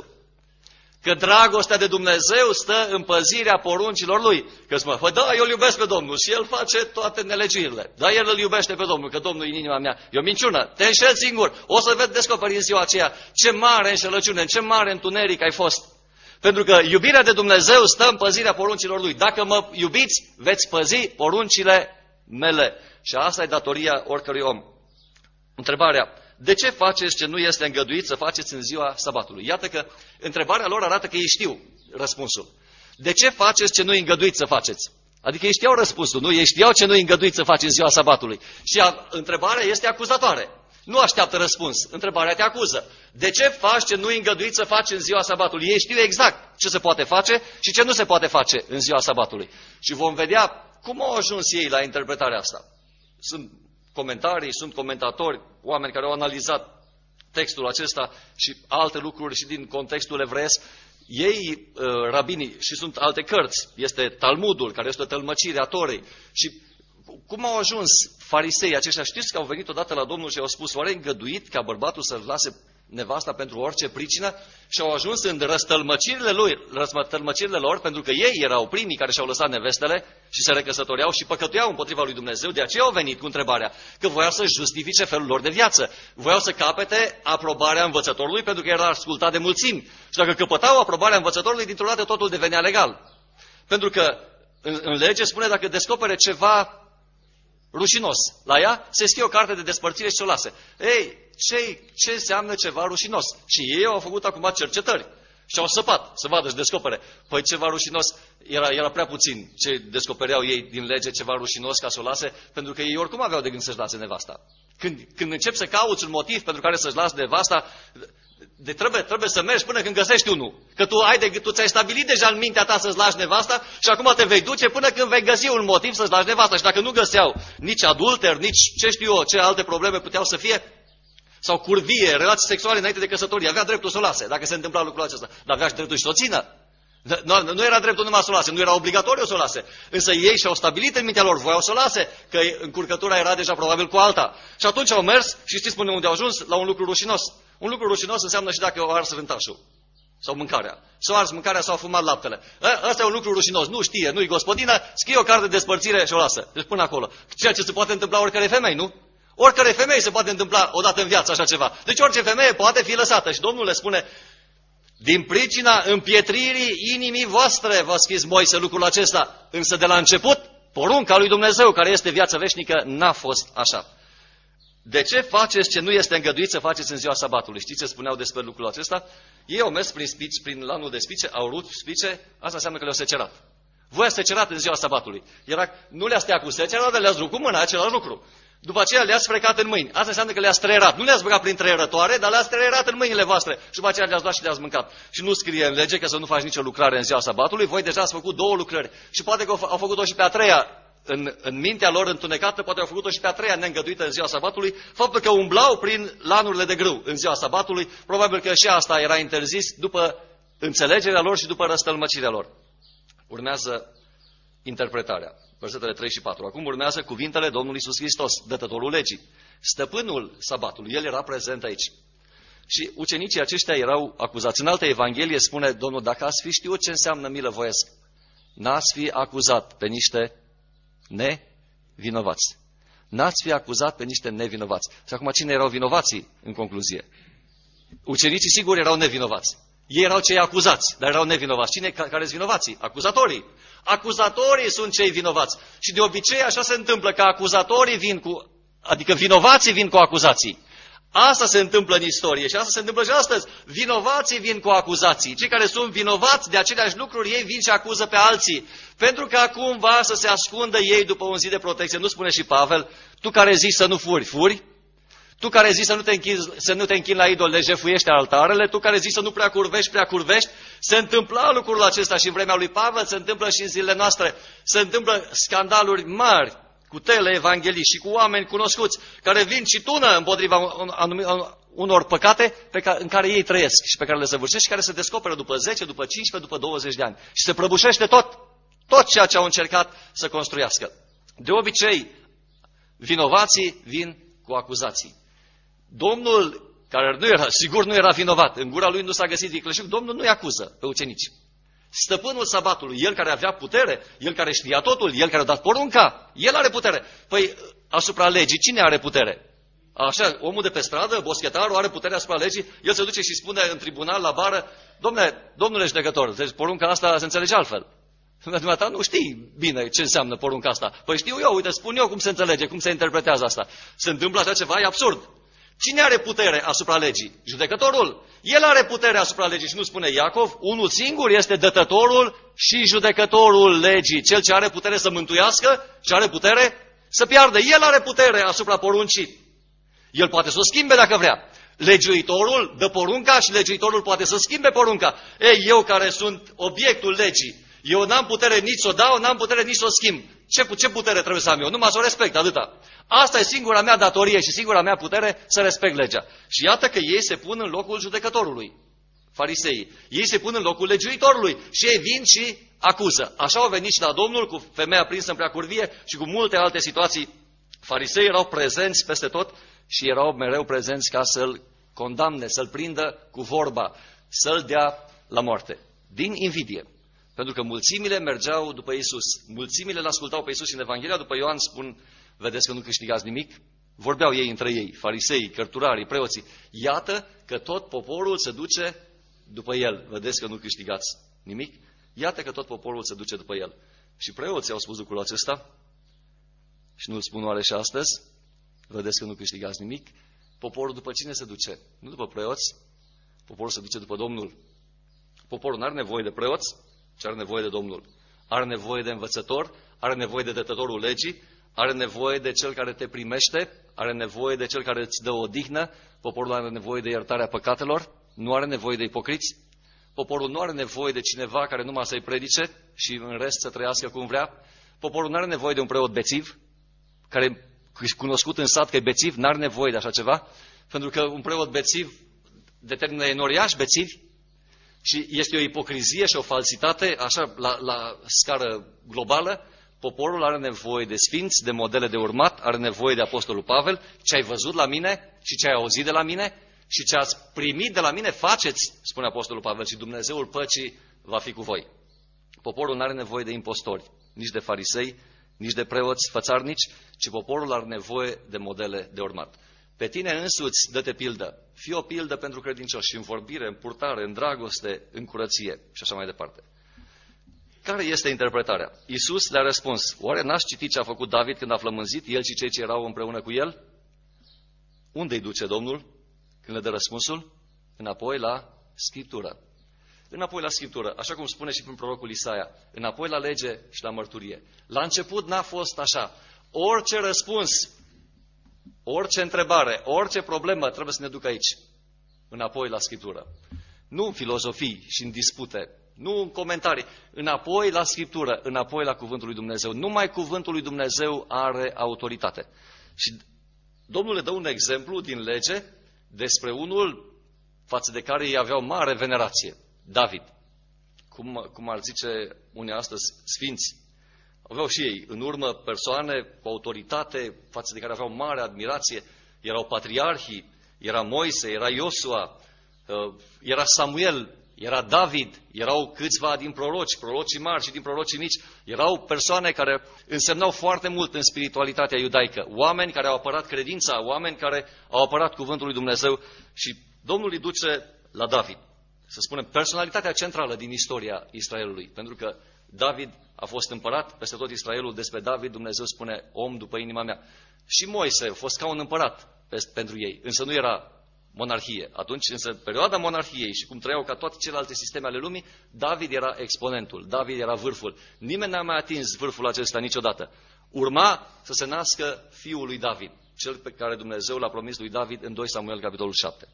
Că dragostea de Dumnezeu stă în păzirea poruncilor Lui. Că spune, da, eu îl iubesc pe Domnul și El face toate nelegiurile. Da, El îl iubește pe Domnul, că Domnul e în inima mea. E o minciună, te înșeli singur. O să vezi descoperi în ziua aceea ce mare înșelăciune, ce mare întuneric ai fost. Pentru că iubirea de Dumnezeu stă în păzirea poruncilor Lui. Dacă mă iubiți, veți păzi poruncile mele. Și asta e datoria oricărui om. Întrebarea: de ce faceți ce nu este îngăduit să faceți în ziua sabatului? Iată că întrebarea lor arată că ei știu răspunsul. De ce faceți ce nu e îngăduit să faceți? Adică ei știau răspunsul, nu? Ei știau ce nu e îngăduit să faci în ziua sabatului. Și întrebarea este acuzatoare. Nu așteaptă răspuns. Întrebarea te acuză. De ce faci ce nu e îngăduit să faci în ziua sabatului? Ei știu exact ce se poate face și ce nu se poate face în ziua sabatului. Și vom vedea cum au ajuns ei la interpretarea asta. Sunt comentarii, sunt comentatori, oameni care au analizat textul acesta și alte lucruri și din contextul evreiesc. Ei, rabinii, și sunt alte cărți, este Talmudul, care este o tălmăcire a Torei. Și cum au ajuns farisei aceștia? Știți că au venit odată la Domnul și au spus: oare e îngăduit ca bărbatul să-l lase nevasta pentru orice pricină? Și au ajuns în răstălmăcirile lor, pentru că ei erau primii care și-au lăsat nevestele și se recăsătoreau și păcătuiau împotriva lui Dumnezeu. De aceea au venit cu întrebarea, că voiau să justifice felul lor de viață. Voiau să capete aprobarea învățătorului, pentru că era ascultat de mulțimi. Și dacă căpătau aprobarea învățătorului, dintr-o dată totul devenea legal. Pentru că în lege spune, dacă descopere ceva rușinos la ea, se scrie o carte de despărțire și se o lasă. Ei, ce înseamnă ceva rușinos? Și ei au făcut acum cercetări și au săpat să vadă și descopere. Păi ceva rușinos era prea puțin ce descopereau ei din lege ceva rușinos ca să o lase, pentru că ei oricum aveau de gând să-și lase nevasta. Când începi să cauți un motiv pentru care să-și lase nevasta, trebuie să mergi până când găsești unul. Că tu ți-ai stabilit deja în mintea ta să-ți lași nevasta și acum te vei duce până când vei găsi un motiv să-ți lași nevasta. Și dacă nu găseau nici adulter, nici ce știu eu, ce alte probleme puteau să fie, sau curvie, relații sexuale înainte de căsătorie, avea dreptul să o lase, dacă se întâmpla lucrul acesta. Dar avea și dreptul și să o țină. Nu era dreptul numai să o lase, nu era obligatoriu să o lase. Însă ei și-au stabilit în mintea lor, voiau să o lase, că încurcătura era deja probabil cu alta. Și atunci au mers și știți până unde au ajuns? La un lucru rușinos. Un lucru rușinos înseamnă și dacă o ars rântașul sau mâncarea. Sau ars mâncarea sau a fumat laptele. Asta e un lucru rușinos. Nu știe, nu-i gospodină, scrie o carte de despărțire și o lasă. Deci până acolo. Ceea ce se poate întâmpla oricărei femei, nu? Oricărei femei se poate întâmpla odată în viață așa ceva. Deci orice femeie poate fi lăsată. Și Domnul le spune: din pricina împietririi inimii voastre v-a scris Moise lucrul acesta. Însă de la început, porunca lui Dumnezeu, care este viață veșnică, n-a fost așa. De ce faceți ce nu este îngăduit să faceți în ziua sabatului? Știți ce spuneau despre lucrul acesta? Ei au mers prin lanul de spice, au rupt spice, asta înseamnă că le-au secerat. Voi ați secerat în ziua sabatului. Nu le-ați tăiat cu secera, dar le-ați rupt cu mâna, același lucru. După aceea le-ați frecat în mâini. Asta înseamnă că le-ați treierat. Nu le-ați băgat prin treierătoare, dar le-ați treierat în mâinile voastre. Și după aceea le-ați luat și le-ați mâncat. Și nu scrie în lege că să nu faci nicio lucrare în ziua sabatului. Voi deja ați făcut 2 lucrări. Și poate că au făcut-o și pe a treia. În mintea lor întunecată, poate au făcut-o și pe a treia neîngăduită în ziua sabatului. Faptul că umblau prin lanurile de grâu în ziua sabatului, probabil că și asta era interzis după înțelegerea lor și după răstălmăcirea lor. Urmează interpretarea. Versetele 3 și 4. Acum urmează cuvintele Domnului Iisus Hristos, dătătorul legii, stăpânul sabatului. El era prezent aici. Și ucenicii aceștia erau acuzați. În altă evanghelie spune Domnul, dacă ați fi știut ce înseamnă milă voiesc, n-ați fi acuzat pe niște nevinovați. N-ați fi acuzat pe niște nevinovați. Și acum cine erau vinovații în concluzie? Ucenicii sigur erau nevinovați. Ei erau cei acuzați, dar erau nevinovați. Cine care sunt vinovații? Acuzatorii. Acuzatorii sunt cei vinovați. Și de obicei așa se întâmplă că acuzatorii vin cu, adică vinovații vin cu acuzații. Asta se întâmplă în istorie și asta se întâmplă și astăzi. Vinovații vin cu acuzații. Cei care sunt vinovați de aceleași lucruri, ei vin și acuză pe alții. Pentru că acum va să se ascundă ei după un zid de protecție. Nu spune și Pavel, tu care zici să nu furi, furi. Tu care zici să nu te închini la idol, le jefuiește altarele. Tu care zici să nu prea curvești. Se întâmpla lucrul acesta și în vremea lui Pavel, se întâmplă și în zilele noastre. Se întâmplă scandaluri mari cu tele-evangheliști și cu oameni cunoscuți care vin și tună împotriva unor păcate în care ei trăiesc și pe care le săvârșesc și care se descoperă după 10, după 15, după 20 de ani. Și se prăbușește tot ceea ce au încercat să construiască. De obicei, vinovații vin cu acuzații. Domnul, care sigur nu era vinovat, în gura lui nu s-a găsit vicleșug, Domnul nu-i acuză pe ucenici. Stăpânul sabatului, el care avea putere, el care știa totul, el care a dat porunca, el are putere. Păi asupra legii, cine are putere? Așa, omul de pe stradă, boschetarul, are putere asupra legii, el se duce și spune în tribunal, la bară, domnule judecător, deci porunca asta se înțelege altfel. Dumneata nu știi bine ce înseamnă porunca asta. Păi știu eu, uite, spun eu cum se înțelege, cum se interpretează asta. Se întâmplă așa ceva, e absurd. Cine are putere asupra legii? Judecătorul. El are putere asupra legii și nu spune Iacov, unul singur este dătătorul și judecătorul legii. Cel ce are putere să mântuiască și are putere să piardă. El are putere asupra poruncii. El poate să o schimbe dacă vrea. Legiuitorul dă porunca și legiuitorul poate să schimbe porunca. Ei, eu care sunt obiectul legii, eu n-am putere nici să o dau, n-am putere nici să o schimb. Ce putere trebuie să am eu? Numai să o respect, atâta. Asta e singura mea datorie și singura mea putere să respect legea. Și iată că ei se pun în locul judecătorului, fariseii. Ei se pun în locul legiuitorului și ei vin și acuză. Așa au venit și la Domnul cu femeia prinsă în preacurvie și cu multe alte situații. Fariseii erau prezenți peste tot și erau mereu prezenți ca să-l condamne, să-l prindă cu vorba, să-l dea la moarte. Din invidie. Pentru că mulțimile mergeau după Iisus. Mulțimile l-ascultau pe Iisus și în Evanghelia după Ioan spun, vedeți că nu câștigați nimic? Vorbeau ei între ei, fariseii, cărturarii, preoții. Iată că tot poporul se duce după el. Vedeți că nu câștigați nimic? Iată că tot poporul se duce după el. Și preoții au spus lucrul acesta și nu-l spun oare și astăzi? Vedeți că nu câștigați nimic? Poporul după cine se duce? Nu după preoți. Poporul se duce după Domnul. Poporul nu are nevoie de preoți, ci are nevoie de Domnul. Are nevoie de învățător, are nevoie de dătătorul legii, are nevoie de cel care te primește, are nevoie de cel care îți dă odihnă. Poporul are nevoie de iertarea păcatelor, nu are nevoie de ipocriți. Poporul nu are nevoie de cineva care numai să-i predice și în rest să trăiască cum vrea. Poporul nu are nevoie de un preot bețiv, care e cunoscut în sat că e bețiv, nu are nevoie de așa ceva, pentru că un preot bețiv determină enoriași bețivi și este o ipocrizie și o falsitate, așa, la scară globală. Poporul are nevoie de sfinți, de modele de urmat, are nevoie de Apostolul Pavel. Ce ai văzut la mine și ce ai auzit de la mine și ce ați primit de la mine, faceți, spune Apostolul Pavel, și Dumnezeul păcii va fi cu voi. Poporul nu are nevoie de impostori, nici de farisei, nici de preoți fățarnici, ci poporul are nevoie de modele de urmat. Pe tine însuți dă-te pildă. Fii o pildă pentru credincioși în vorbire, în purtare, în dragoste, în curăție și așa mai departe. Care este interpretarea? Iisus le-a răspuns, oare n-ați citit ce a făcut David când a flămânzit, el și cei ce erau împreună cu el? Unde îi duce Domnul când le dă răspunsul? Înapoi la Scriptură. Înapoi la Scriptură, așa cum spune și prin prorocul Isaia, înapoi la lege și la mărturie. La început n-a fost așa. Orice răspuns, orice întrebare, orice problemă trebuie să ne ducă aici, înapoi la Scriptură. Nu în filozofii și în dispute, nu în comentarii, înapoi la Scriptură, înapoi la Cuvântul lui Dumnezeu. Numai Cuvântul lui Dumnezeu are autoritate. Și Domnul le dă un exemplu din lege despre unul față de care ei aveau mare venerație, David. Cum ar zice unii astăzi, sfinți Aveau și ei în urmă persoane cu autoritate față de care aveau mare admirație. Erau patriarhii, era Moise, era Iosua, era Samuel, era David, erau câțiva din prorocii mari și din prorocii mici. Erau persoane care însemnau foarte mult în spiritualitatea iudaică. Oameni care au apărat credința, oameni care au apărat cuvântul lui Dumnezeu. Și Domnul îi duce la David, să spunem, personalitatea centrală din istoria Israelului. Pentru că David a fost împărat peste tot Israelul. Despre David Dumnezeu spune om după inima mea. Și Moise a fost ca un împărat pentru ei, însă nu era monarhie. Atunci, însă, perioada monarhiei și cum trăiau ca toate celelalte sisteme ale lumii, David era exponentul, David era vârful. Nimeni n-a mai atins vârful acesta niciodată. Urma să se nască fiul lui David, cel pe care Dumnezeu l-a promis lui David în 2 Samuel, capitolul 7.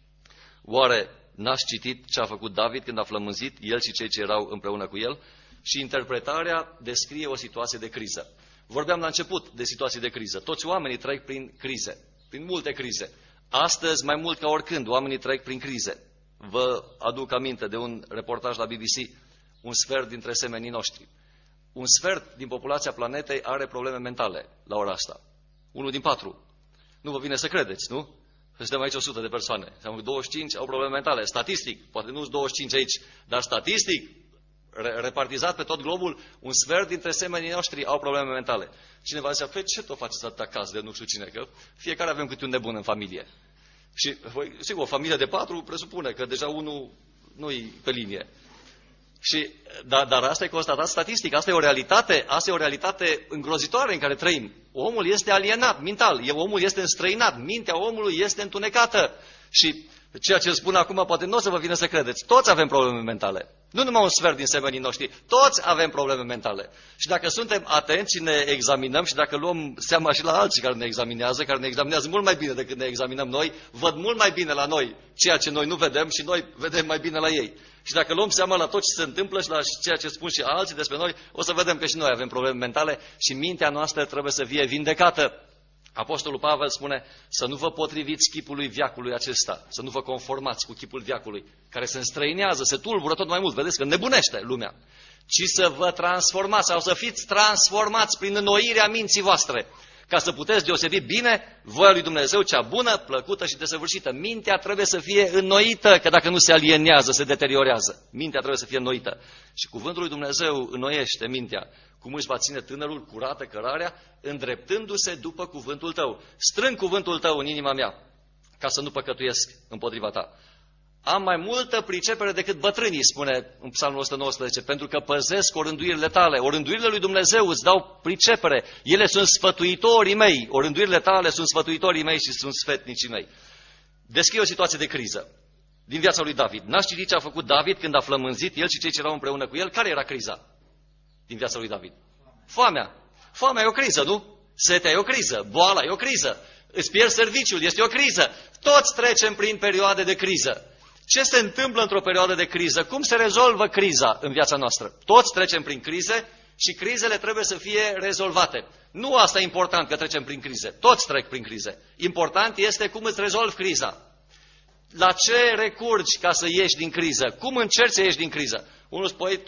Oare n-ați citit ce a făcut David când a flămânzit, el și cei ce erau împreună cu el? Și interpretarea descrie o situație de criză. Vorbeam la început de situații de criză. Toți oamenii trec prin crize, prin multe crize. Astăzi, mai mult ca oricând, oamenii trec prin crize. Vă aduc aminte de un reportaj la BBC. Un sfert dintre semenii noștri, un sfert din populația planetei are probleme mentale la ora asta. 1 din 4. Nu vă vine să credeți, nu? Suntem aici 100 de persoane. 25 au probleme mentale. Statistic, poate nu 25 aici, dar statistic, repartizat pe tot globul, un sfert dintre semenii noștri au probleme mentale. Cineva zicea, păi ce tot faceți atâta caz de nu știu cine, că fiecare avem câte un nebun în familie. Și, sigur, o familie de 4 presupune că deja unul nu-i pe linie. Și, dar asta e constatat statistic, asta e o realitate îngrozitoare în care trăim. Omul este alienat mental, omul este înstrăinat, mintea omului este întunecată. Și ceea ce spun acum poate nu o să vă vină să credeți. Toți avem probleme mentale. Nu numai un sfert din semenii noștri. Toți avem probleme mentale. Și dacă suntem atenți și ne examinăm și dacă luăm seama și la alții care ne examinează mult mai bine decât ne examinăm noi, văd mult mai bine la noi ceea ce noi nu vedem și noi vedem mai bine la ei. Și dacă luăm seama la tot ce se întâmplă și la ceea ce spun și alții despre noi, o să vedem că și noi avem probleme mentale și mintea noastră trebuie să fie vindecată. Apostolul Pavel spune să nu vă potriviți chipului veacului acesta, să nu vă conformați cu chipul veacului, care se înstrăinează, se tulbură tot mai mult, vedeți că nebunește lumea, ci să vă transformați sau să fiți transformați prin înnoirea minții voastre, ca să puteți deosebi bine voia lui Dumnezeu, cea bună, plăcută și desăvârșită. Mintea trebuie să fie înnoită, că dacă nu se alienează, se deteriorează. Mintea trebuie să fie înnoită. Și cuvântul lui Dumnezeu înnoiește mintea. Cum își va ține tânărul curată cărarea, îndreptându-se după cuvântul tău. Strâng cuvântul tău în inima mea, ca să nu păcătuiesc împotriva ta. Am mai multă pricepere decât bătrânii, spune în Psalmul 119, pentru că păzesc orânduirile tale. Orânduirile lui Dumnezeu îți dau pricepere. Ele sunt sfătuitorii mei. Orânduirile tale sunt sfătuitorii mei și sunt sfetnicii mei. Descrie o situație de criză din viața lui David. N-ați citit ce a făcut David când a flămânzit el și cei ce erau împreună cu el? Care era criza din viața lui David? Foamea. Foamea e o criză, nu? Setea e o criză. Boala e o criză. Îți pierzi serviciul, este o criză. Toți trecem prin perioade de criză. Ce se întâmplă într-o perioadă de criză? Cum se rezolvă criza în viața noastră? Toți trecem prin crize și crizele trebuie să fie rezolvate. Nu asta e important că trecem prin crize. Toți trec prin crize. Important este cum îți rezolvi criza. La ce recurgi ca să ieși din criză? Cum încerci să ieși din criză? Unul spune,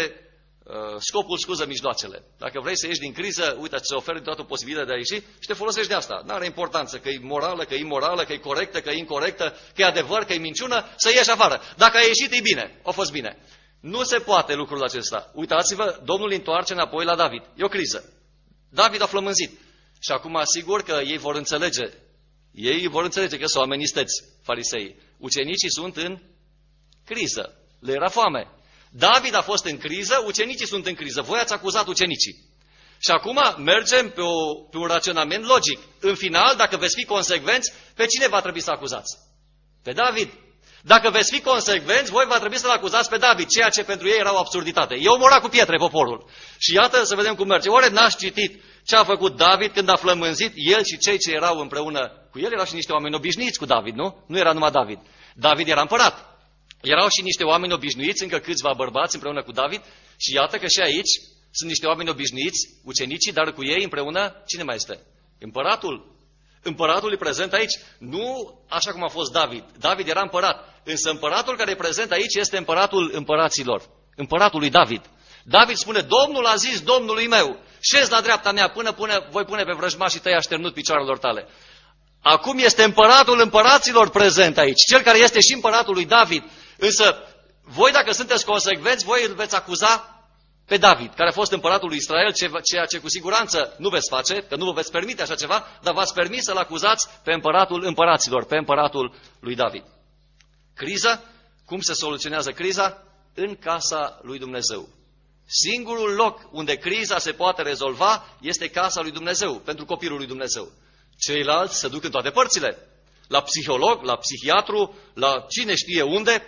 scopul scuză mijloacele. Dacă vrei să ieși din criză, uite, ți se oferă toată posibilitatea de a ieși și te folosești de asta. Nu are importanță că e morală, că e imorală, că e corectă, că e incorectă, că e adevăr, că e minciună, să ieși afară. Dacă ai ieșit, e bine. A fost bine. Nu se poate lucrul acesta. Uitați-vă, Domnul îi întoarce înapoi la David. E o criză. David a flămânzit. Și acum, asigur că ei vor înțelege. Ei vor înțelege că sunt oameni isteți, farisei. Ucenicii sunt în criză. Le era foame. David a fost în criză, ucenicii sunt în criză. Voi ați acuzat ucenicii. Și acum mergem pe un raționament logic. În final, dacă veți fi consecvenți, pe cine va trebui să acuzați? Pe David. Dacă veți fi consecvenți, voi va trebui să-l acuzați pe David, ceea ce pentru ei era o absurditate. Ei omora cu pietre poporul. Și iată să vedem cum merge. Oare n-ați citit ce a făcut David când a flămânzit el și cei ce erau împreună cu el? Erau și niște oameni obișnuiți cu David, nu? Nu era numai David. David era împărat. Erau și niște oameni obișnuiți, încă câțiva bărbați împreună cu David și iată că și aici sunt niște oameni obișnuiți, ucenicii, dar cu ei împreună, cine mai este? Împăratul. Împăratul e prezent aici, nu așa cum a fost David. David era împărat, însă împăratul care e prezent aici este împăratul împăraților, împăratul lui David. David spune, Domnul a zis Domnului meu, șezi la dreapta mea până voi pune pe vrăjmașii tăi așternut picioarelor tale. Acum este împăratul împăraților prezent aici, cel care este și împăratul lui David. Însă, voi dacă sunteți consecvenți, voi îl veți acuza pe David, care a fost împăratul lui Israel, ceea ce cu siguranță nu veți face, că nu vă veți permite așa ceva, dar v-ați permis să-l acuzați pe împăratul împăraților, pe împăratul lui David. Criza, cum se soluționează criza? În casa lui Dumnezeu. Singurul loc unde criza se poate rezolva este casa lui Dumnezeu, pentru copilul lui Dumnezeu. Ceilalți se duc în toate părțile. La psiholog, la psihiatru, la cine știe unde,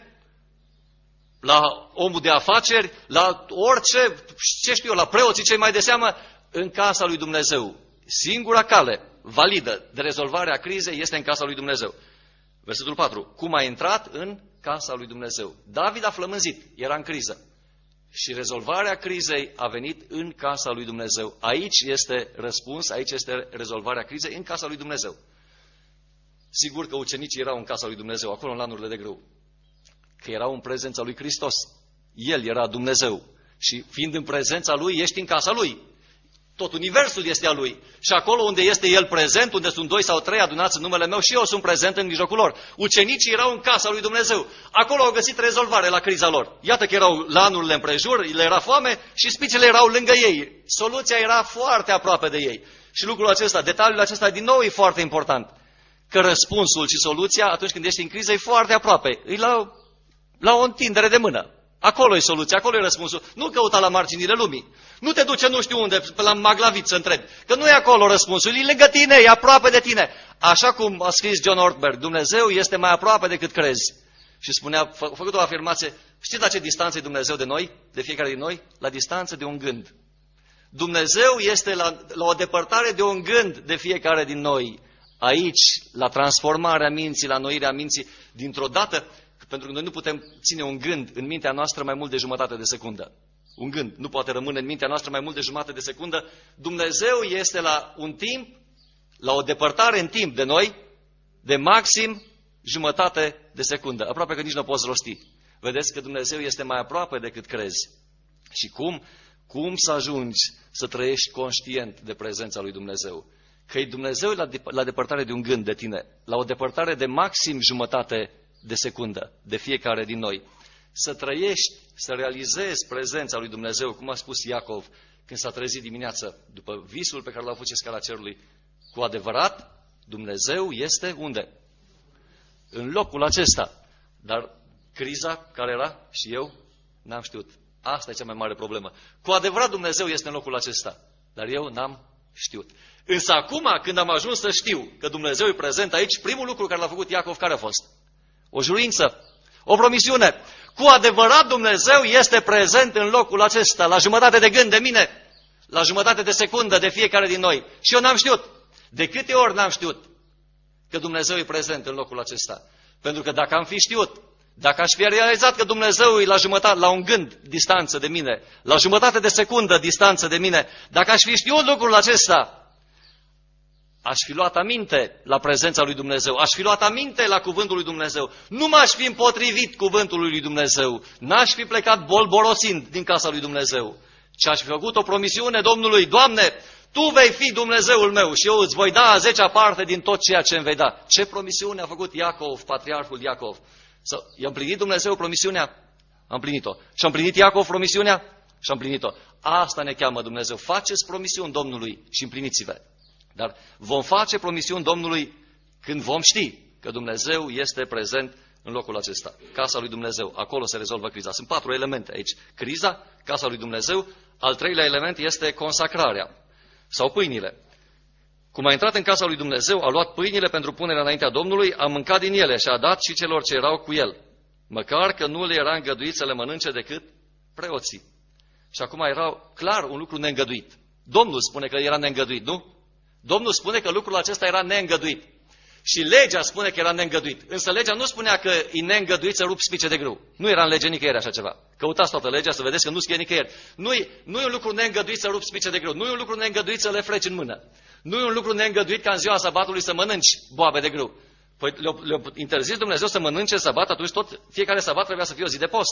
la omul de afaceri, la orice, ce știu eu, la preoții cei mai de seamă, în casa lui Dumnezeu. Singura cale validă de rezolvare a crizei este în casa lui Dumnezeu. Versetul 4. Cum a intrat în casa lui Dumnezeu? David a flămânzit, era în criză. Și rezolvarea crizei a venit în casa lui Dumnezeu. Aici este răspuns, aici este rezolvarea crizei, în casa lui Dumnezeu. Sigur că ucenicii erau în casa lui Dumnezeu, acolo în lanurile de grâu. Că erau în prezența lui Hristos. El era Dumnezeu. Și fiind în prezența lui, ești în casa lui. Tot universul este a lui. Și acolo unde este el prezent, unde sunt 2 sau 3 adunați în numele meu, și eu sunt prezent în mijlocul lor. Ucenicii erau în casa lui Dumnezeu. Acolo au găsit rezolvare la criza lor. Iată că erau lanurile împrejur, le era foame și spicele erau lângă ei. Soluția era foarte aproape de ei. Și lucrul acesta, detaliul acesta din nou e foarte important. Că răspunsul și soluția, atunci când ești în criză, e foarte aproape. E la o întindere de mână. Acolo e soluția, acolo e răspunsul. Nu căuta la marginile lumii. Nu te duce nu știu unde, la Maglavit să întrebi. Că nu e acolo răspunsul, e lângă tine, e aproape de tine. Așa cum a scris John Ortberg, Dumnezeu este mai aproape decât crezi. Și spunea, a făcut o afirmație, știți la ce distanță e Dumnezeu de noi, de fiecare din noi? La distanță de un gând. Dumnezeu este la o depărtare de un gând de fiecare din noi. Aici, la transformarea minții, la înnoirea minții, dintr-o dată, pentru că noi nu putem ține un gând în mintea noastră mai mult de jumătate de secundă. Un gând nu poate rămâne în mintea noastră mai mult de jumătate de secundă. Dumnezeu este la un timp, la o depărtare în timp de noi, de maxim jumătate de secundă. Aproape că nici nu o poți rosti. Vedeți că Dumnezeu este mai aproape decât crezi. Și cum să ajungi să trăiești conștient de prezența lui Dumnezeu? Că e Dumnezeu la depărtare de un gând de tine, la o depărtare de maxim jumătate de secundă de fiecare din noi. Să trăiești, să realizezi prezența lui Dumnezeu, cum a spus Iacov când s-a trezit dimineață după visul pe care l-a avut Scara cerului. Cu adevărat, Dumnezeu este unde? În locul acesta. Dar criza care era și eu n-am știut. Asta e cea mai mare problemă. Cu adevărat Dumnezeu este în locul acesta, dar eu n-am știut. Însă acum, când am ajuns să știu că Dumnezeu e prezent aici, primul lucru care l-a făcut Iacov, care a fost? O juruință, o promisiune. Cu adevărat Dumnezeu este prezent în locul acesta, la jumătate de gând de mine, la jumătate de secundă de fiecare din noi. Și eu n-am știut. De câte ori n-am știut că Dumnezeu e prezent în locul acesta? Pentru că dacă am fi știut, dacă aș fi realizat că Dumnezeu e la un gând distanță de mine, la jumătate de secundă distanță de mine, dacă aș fi știut lucrul acesta, aș fi luat aminte la prezența lui Dumnezeu, aș fi luat aminte la cuvântul lui Dumnezeu, nu m-aș fi împotrivit cuvântului lui Dumnezeu, n-aș fi plecat bolborosind din casa lui Dumnezeu, ci aș fi făcut o promisiune Domnului, Doamne, Tu vei fi Dumnezeul meu și eu îți voi da a 10-a parte din tot ceea ce îmi vei da. Ce promisiune a făcut Iacov, patriarhul Iacov? I-a împlinit Dumnezeu promisiunea? A împlinit-o. Și-a împlinit Iacov promisiunea? Și-a împlinit-o. Asta ne cheamă Dumnezeu. Faceți promisiuni Domnului și împliniți-vă. Dar vom face promisiuni Domnului când vom ști că Dumnezeu este prezent în locul acesta. Casa lui Dumnezeu, acolo se rezolvă criza. Sunt 4 elemente aici. Criza, casa lui Dumnezeu. Al 3-lea element este consacrarea sau pâinile. Cum a intrat în casa lui Dumnezeu, a luat pâinile pentru punerea înaintea Domnului, a mâncat din ele și a dat și celor ce erau cu el. Măcar că nu le era îngăduit să le mănânce decât preoții. Și acum era clar un lucru neîngăduit. Domnul spune că era neîngăduit, nu? Domnul spune că lucrul acesta era neîngăduit. Și legea spune că era neîngăduit. Însă legea nu spunea că e neîngăduit să rupi spice de grâu. Nu era în lege nicăieri așa ceva. Căutați toată legea să vedeți că nu scrie nicăieri. Nu e un lucru neîngăduit să rupi spice de grâu. Nu e un lucru neîngăduit să le freci în mână. Nu e un lucru neîngăduit ca în ziua sabatului să mănânci boabe de grâu. Păi le-a interzis Dumnezeu să mănânce în sabat, atunci fiecare sabat trebuia să fie o zi de post.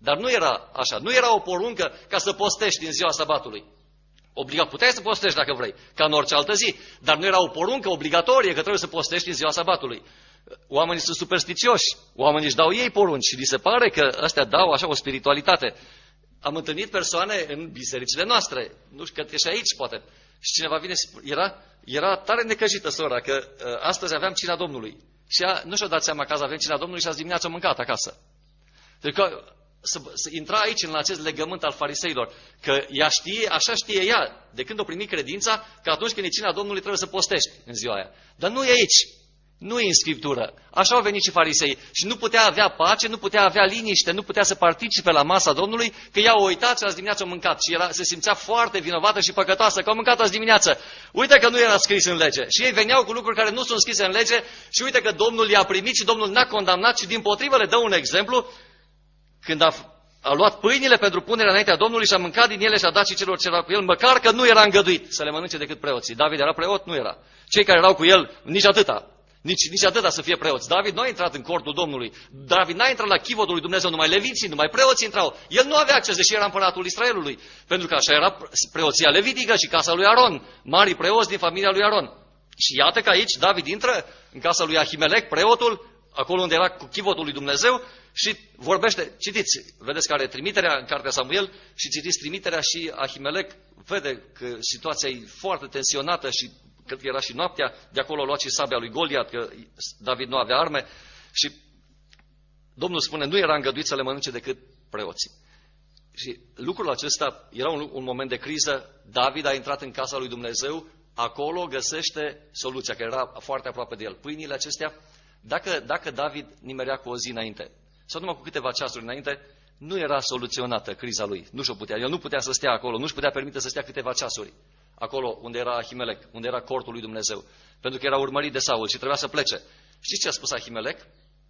Dar nu era așa. Nu era o poruncă ca să postești în ziua sabatului. Puteai să postești dacă vrei, ca în orice altă zi. Dar nu era o poruncă obligatorie că trebuie să postești în ziua sabatului. Oamenii sunt superstițioși. Oamenii își dau ei porunci și li se pare că ăstea dau așa o spiritualitate. Am întâlnit persoane în bisericile noastre. Nu știu, cred că și aici poate. Și cineva vine și era tare necăjită sora că astăzi aveam cina Domnului. Și nu și-a dat seama că azi avem cina Domnului și azi dimineața a mâncat acasă. Deci că să intra aici în acest legământ al fariseilor, că ea știe, așa știe ea, de când o primi credința, că atunci când e cina Domnului trebuie să postești în ziua aia. Dar nu e aici. Nu e în Scriptură. Așa au venit și farisei. Și nu putea avea pace, nu putea avea liniște, nu putea să participe la masa Domnului, că ea o uitat și azi dimineață a mâncat. Și se simțea foarte vinovată și păcătoasă că a mâncat azi dimineață. Uite că nu era scris în lege. Și ei veneau cu lucruri care nu sunt scrise în lege și uite că Domnul i-a primit și Domnul n-a condamnat și dimpotrivă le dă un exemplu când a luat pâinile pentru punerea înaintea Domnului și a mâncat din ele și a dat și celor ce erau cu el, măcar că nu era îngăduit să le mănânce decât preoții. David era preot? Nu era. Cei care erau cu el, nici atâta. Nici atâta să fie preoți. David nu a intrat în cortul Domnului. David n-a intrat la chivotul lui Dumnezeu, numai leviții, numai preoții intrau. El nu avea acces, deși era împăratul Israelului. Pentru că așa era preoția levitică și casa lui Aron. Marii preoți din familia lui Aron. Și iată că aici David intră în casa lui Ahimelec, preotul, acolo unde era cu chivotul lui Dumnezeu și vorbește. Citiți, vedeți care e trimiterea în cartea Samuel și citiți trimiterea și Ahimelec vede că situația e foarte tensionată și cred că era și noaptea, de acolo a luat și sabia lui Goliat, că David nu avea arme și Domnul spune, nu era îngăduit să le mănânce decât preoții. Și lucrul acesta era un moment de criză, David a intrat în casa lui Dumnezeu, acolo găsește soluția, că era foarte aproape de el. Pâinile acestea, dacă David nimerea cu o zi înainte, sau numai cu câteva ceasuri înainte, nu era soluționată criza lui, nu și-o putea, el nu putea să stea acolo, nu-și putea permite să stea câteva ceasuri. Acolo unde era Ahimelec, unde era cortul lui Dumnezeu, pentru că era urmărit de Saul și trebuia să plece. Știți ce a spus Ahimelec?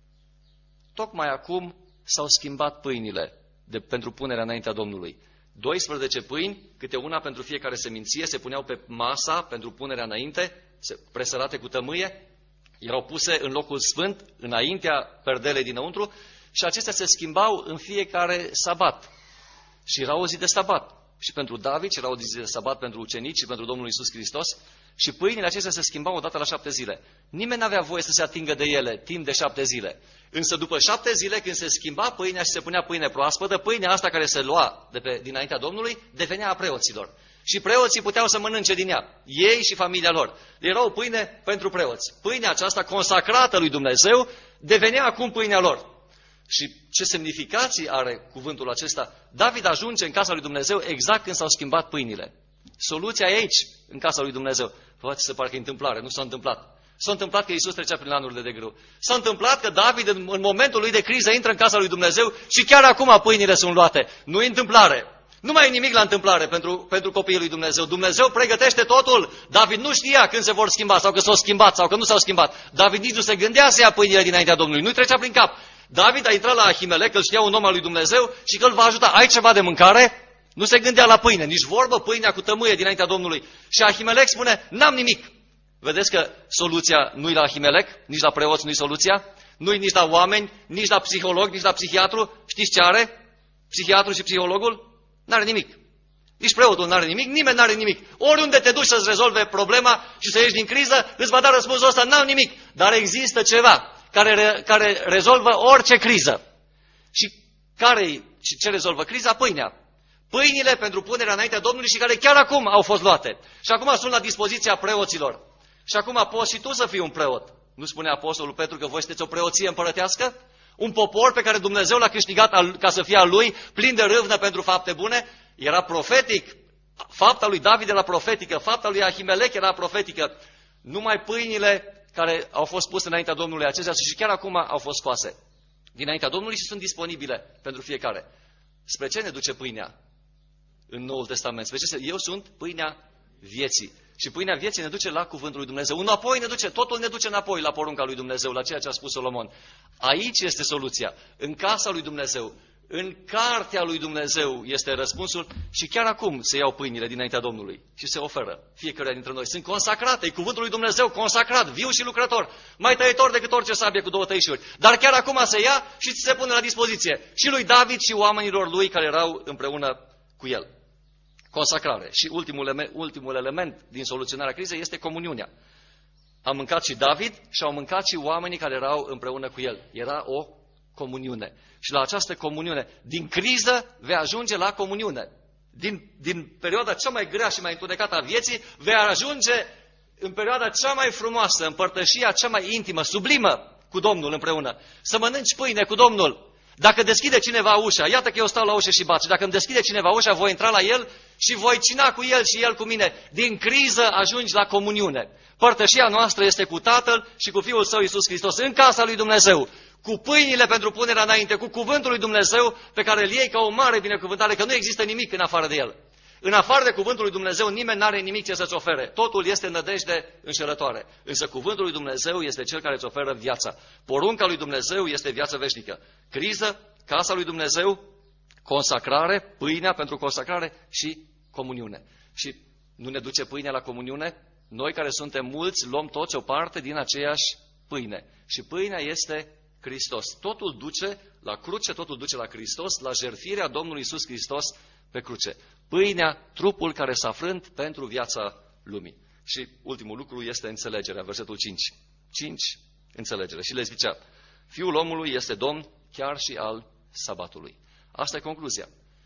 Tocmai acum s-au schimbat pâinile pentru punerea înaintea Domnului. 12 pâini, câte una pentru fiecare seminție, se puneau pe masa pentru punerea înainte, presărate cu tămâie, erau puse în locul sfânt, înaintea perdelei dinăuntru, și acestea se schimbau în fiecare sabat. Și era o zi de sabat. Și pentru David, și era o zi de sabat pentru ucenici și pentru Domnul Iisus Hristos, și pâinile acestea se schimbau odată la 7 zile. Nimeni n-avea voie să se atingă de ele timp de 7 zile. Însă după 7 zile, când se schimba pâinea și se punea pâine proaspătă, pâinea asta care se lua dinaintea Domnului, devenea a preoților. Și preoții puteau să mănânce din ea, ei și familia lor. Era o pâine pentru preoți. Pâinea aceasta consacrată lui Dumnezeu devenea acum pâinea lor. Și ce semnificații are cuvântul acesta? David ajunge în casa lui Dumnezeu exact când s-au schimbat pâinile. Soluția e aici, în casa lui Dumnezeu. Poate să parcă e întâmplare, nu s-a întâmplat. S-a întâmplat că Iisus trecea prin lanurile de grâu. S-a întâmplat că David în momentul lui de criză intră în casa lui Dumnezeu și chiar acum pâinile sunt luate. Nu e întâmplare. Nu mai e nimic la întâmplare pentru copiii lui Dumnezeu. Dumnezeu pregătește totul. David nu știa când se vor schimba sau că s-au schimbat sau că nu s-au schimbat. David nici nu se gândea să ia pâinile dinaintea Domnului. Nu-i trecea prin cap. David a intrat la Ahimelec, că îl știa un om al lui Dumnezeu și că îl va ajuta. Ai ceva de mâncare? Nu se gândea la pâine, nici vorbă, pâinea cu tămâie dinaintea Domnului. Și Ahimelec spune, n-am nimic. Vedeți că soluția nu-i la Ahimelec, nici la preoți nu-i soluția, nu-i nici la oameni, nici la psiholog, nici la psihiatru. Știți ce are? Psihiatru și psihologul? N-are nimic. Nici preotul n-are nimic, nimeni n-are nimic. Oriunde te duci să-ți rezolve problema și să ieși din criză, îți va da răspunsul ăsta, n-am nimic. Dar există ceva care rezolvă orice criză. Și ce rezolvă criza? Pâinea. Pâinile pentru punerea înaintea Domnului și care chiar acum au fost luate. Și acum sunt la dispoziția preoților. Și acum poți și tu să fii un preot. Nu spune Apostolul Petru că voi sunteți o preoție împărătească? Un popor pe care Dumnezeu l-a câștigat ca să fie al lui, plin de râvnă pentru fapte bune. Era profetic. Fapta lui David era profetică. Fapta lui Ahimelec era profetică. Numai pâinile care au fost puse înaintea Domnului acestea și chiar acum au fost scoase dinaintea Domnului și sunt disponibile pentru fiecare. Spre ce ne duce pâinea în Noul Testament? Eu sunt pâinea vieții. Și pâinea vieții ne duce la cuvântul lui Dumnezeu. Înapoi ne duce, totul ne duce înapoi la porunca lui Dumnezeu, la ceea ce a spus Solomon. Aici este soluția. În casa lui Dumnezeu, În cartea lui Dumnezeu este răspunsul și chiar acum se iau pâinile dinaintea Domnului și se oferă fiecare dintre noi. Sunt consacrate, e cuvântul lui Dumnezeu consacrat, viu și lucrător, mai tăietor decât orice sabie cu 2 tăișuri. Dar chiar acum se ia și ți se pune la dispoziție și lui David și oamenilor lui care erau împreună cu el. Consacrare. Și ultimul element din soluționarea crizei este comuniunea. A mâncat și David și au mâncat și oamenii care erau împreună cu el. Era o comuniune. Și la această comuniune, din criză, vei ajunge la comuniune. Din perioada cea mai grea și mai întunecată a vieții, vei ajunge în perioada cea mai frumoasă, împărtășia cea mai intimă, sublimă cu Domnul împreună. Să mănânci pâine cu Domnul. Dacă deschide cineva ușa, iată că eu stau la ușă și bat, și dacă îmi deschide cineva ușa, voi intra la el și voi cina cu el și el cu mine. Din criză ajungi la comuniune. Părtășia noastră este cu Tatăl și cu Fiul Său Iisus Hristos, în casa lui Dumnezeu, cu pâinile pentru punerea înainte, cu cuvântul lui Dumnezeu pe care îl iei ca o mare binecuvântare, că nu există nimic în afară de el. În afară de cuvântul lui Dumnezeu, nimeni n-are nimic ce să-ți ofere. Totul este nădejde înșelătoare. Însă cuvântul lui Dumnezeu este cel care îți oferă viața. Porunca lui Dumnezeu este viața veșnică. Criză, casa lui Dumnezeu, consacrare, pâinea pentru consacrare și comuniune. Și nu ne duce pâinea la comuniune? Noi care suntem mulți luăm toți o parte din aceeași pâine. Și pâinea este Hristos. Totul duce la cruce, totul duce la Hristos, la jertfirea Domnului Iisus Hristos pe cruce. Pâinea, trupul care s-a frânt pentru viața lumii. Și ultimul lucru este înțelegerea, versetul 5. 5, înțelegere. Și le zicea, Fiul omului este Domn chiar și al sabatului. Asta e concluzia.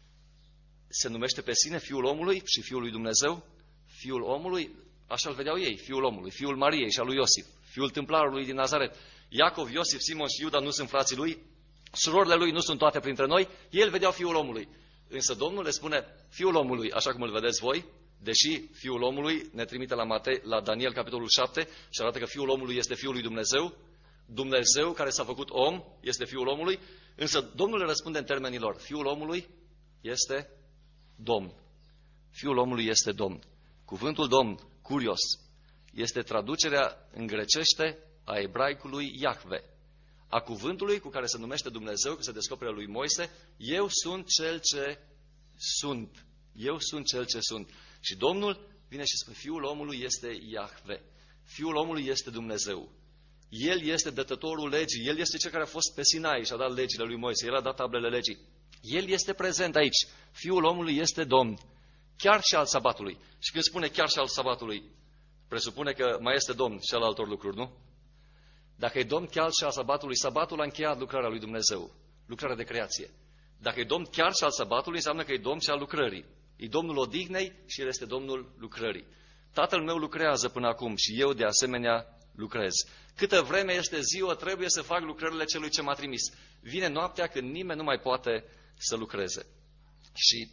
Se numește pe sine Fiul omului și Fiul lui Dumnezeu. Fiul omului, așa îl vedeau ei, Fiul omului, Fiul Mariei și al lui Iosif, Fiul tâmplarului din Nazaret. Iacov, Iosif, Simon și Iuda nu sunt frații lui, surorile lui nu sunt toate printre noi, ei îl vedeau Fiul omului. Însă Domnul le spune Fiul omului, așa cum îl vedeți voi, deși Fiul omului ne trimite la Daniel, capitolul 7, și arată că Fiul omului este Fiul lui Dumnezeu, Dumnezeu care s-a făcut om este Fiul omului, însă Domnul le răspunde în termenii lor. Fiul omului este Domn. Fiul omului este Domn. Cuvântul Domn, curios, este traducerea în grecește a ebraicului Iahve, a cuvântului cu care se numește Dumnezeu, că se descoperă lui Moise, eu sunt cel ce sunt. Eu sunt cel ce sunt. Și Domnul vine și spune, Fiul omului este Iahve. Fiul omului este Dumnezeu. El este dătătorul legii. El este cel care a fost pe Sinai și a dat legile lui Moise. El a dat tablele legii. El este prezent aici. Fiul omului este Domn. Chiar și al sabatului. Și când spune chiar și al sabatului, presupune că mai este Domn și al altor lucruri, nu? Dacă e Domn chiar și al sabatului, sabatul a încheiat lucrarea lui Dumnezeu. Lucrarea de creație. Dacă e Domn chiar și al sabatului, înseamnă că e Domn și al lucrării. E Domnul odihnei și El este Domnul lucrării. Tatăl meu lucrează până acum și eu de asemenea lucrez. Câtă vreme este ziua, trebuie să fac lucrările celui ce m-a trimis. Vine noaptea când nimeni nu mai poate să lucreze. Și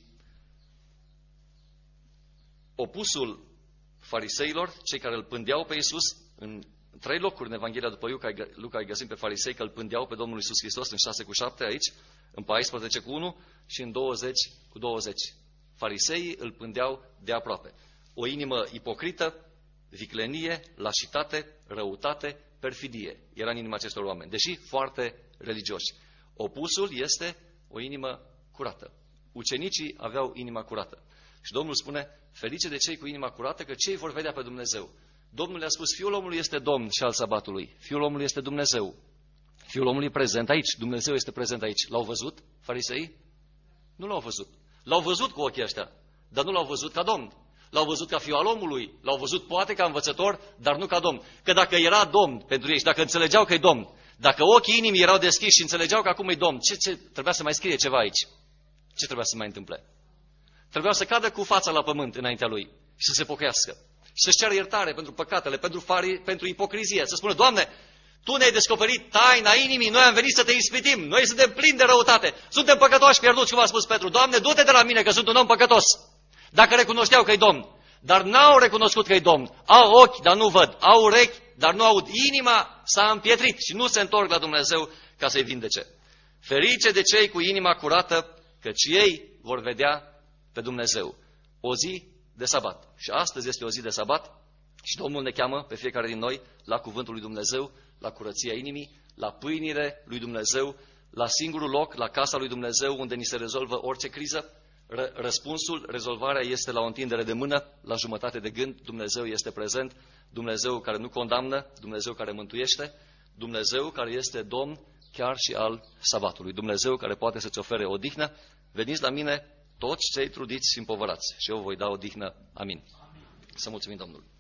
opusul fariseilor, cei care îl pândeau pe Iisus, în 3 locuri în Evanghelia după Luca îi găsim pe farisei că îl pândeau pe Domnul Iisus Hristos, în 6:7 aici, în 14:1 și în 20:20. Fariseii îl pândeau de aproape. O inimă ipocrită, viclenie, lașitate, răutate, perfidie era în inima acestor oameni, deși foarte religioși. Opusul este o inimă curată. Ucenicii aveau inima curată. Și Domnul spune, ferice de cei cu inima curată, că cei vor vedea pe Dumnezeu. Domnul le-a spus, Fiul omului este Domn și al sabatului. Fiul omului este Dumnezeu. Fiul omului e prezent aici. Dumnezeu este prezent aici. L-au văzut fariseii? Nu l-au văzut. L-au văzut cu ochii ăștia, dar nu l-au văzut ca Domn. L-au văzut ca Fiul al omului, l-au văzut poate ca învățător, dar nu ca Domn. Că dacă era Domn pentru ei și dacă înțelegeau că e Domn, dacă ochii inimii erau deschiși și înțelegeau că acum e Domn, ce trebuia să mai scrie ceva aici? Ce trebuia să mai întâmple? Trebuia să cadă cu fața la pământ înaintea lui și să se pocăiască. Și să-și ceară iertare pentru păcatele, pentru ipocrizie. Să spună, Doamne, Tu ne-ai descoperit taina inimii, noi am venit să Te ispitim, noi suntem plini de răutate, suntem păcătoși pierduți, cum a spus Petru. Doamne, du-te de la mine că sunt un om păcătos. Dacă recunoșteau că e Domn, dar n-au recunoscut că e Domn, au ochi, dar nu văd, au urechi, dar nu aud, inima s-a împietrit și nu se întorc la Dumnezeu ca să-i vindece. Ferice de cei cu inima curată, căci ei vor vedea pe Dumnezeu. O zi de sabat. Și astăzi este o zi de sabat și Domnul ne cheamă pe fiecare din noi la cuvântul lui Dumnezeu, la curăția inimii, la pâinile lui Dumnezeu, la singurul loc, la casa lui Dumnezeu, unde ni se rezolvă orice criză? Răspunsul, rezolvarea este la o întindere de mână, la jumătate de gând. Dumnezeu este prezent, Dumnezeu care nu condamnă, Dumnezeu care mântuiește, Dumnezeu care este Domn chiar și al sabatului, Dumnezeu care poate să-ți ofere odihnă. Veniți la mine toți cei trudiți și împovărați și eu voi da odihnă. Amin. Să mulțumim Domnului.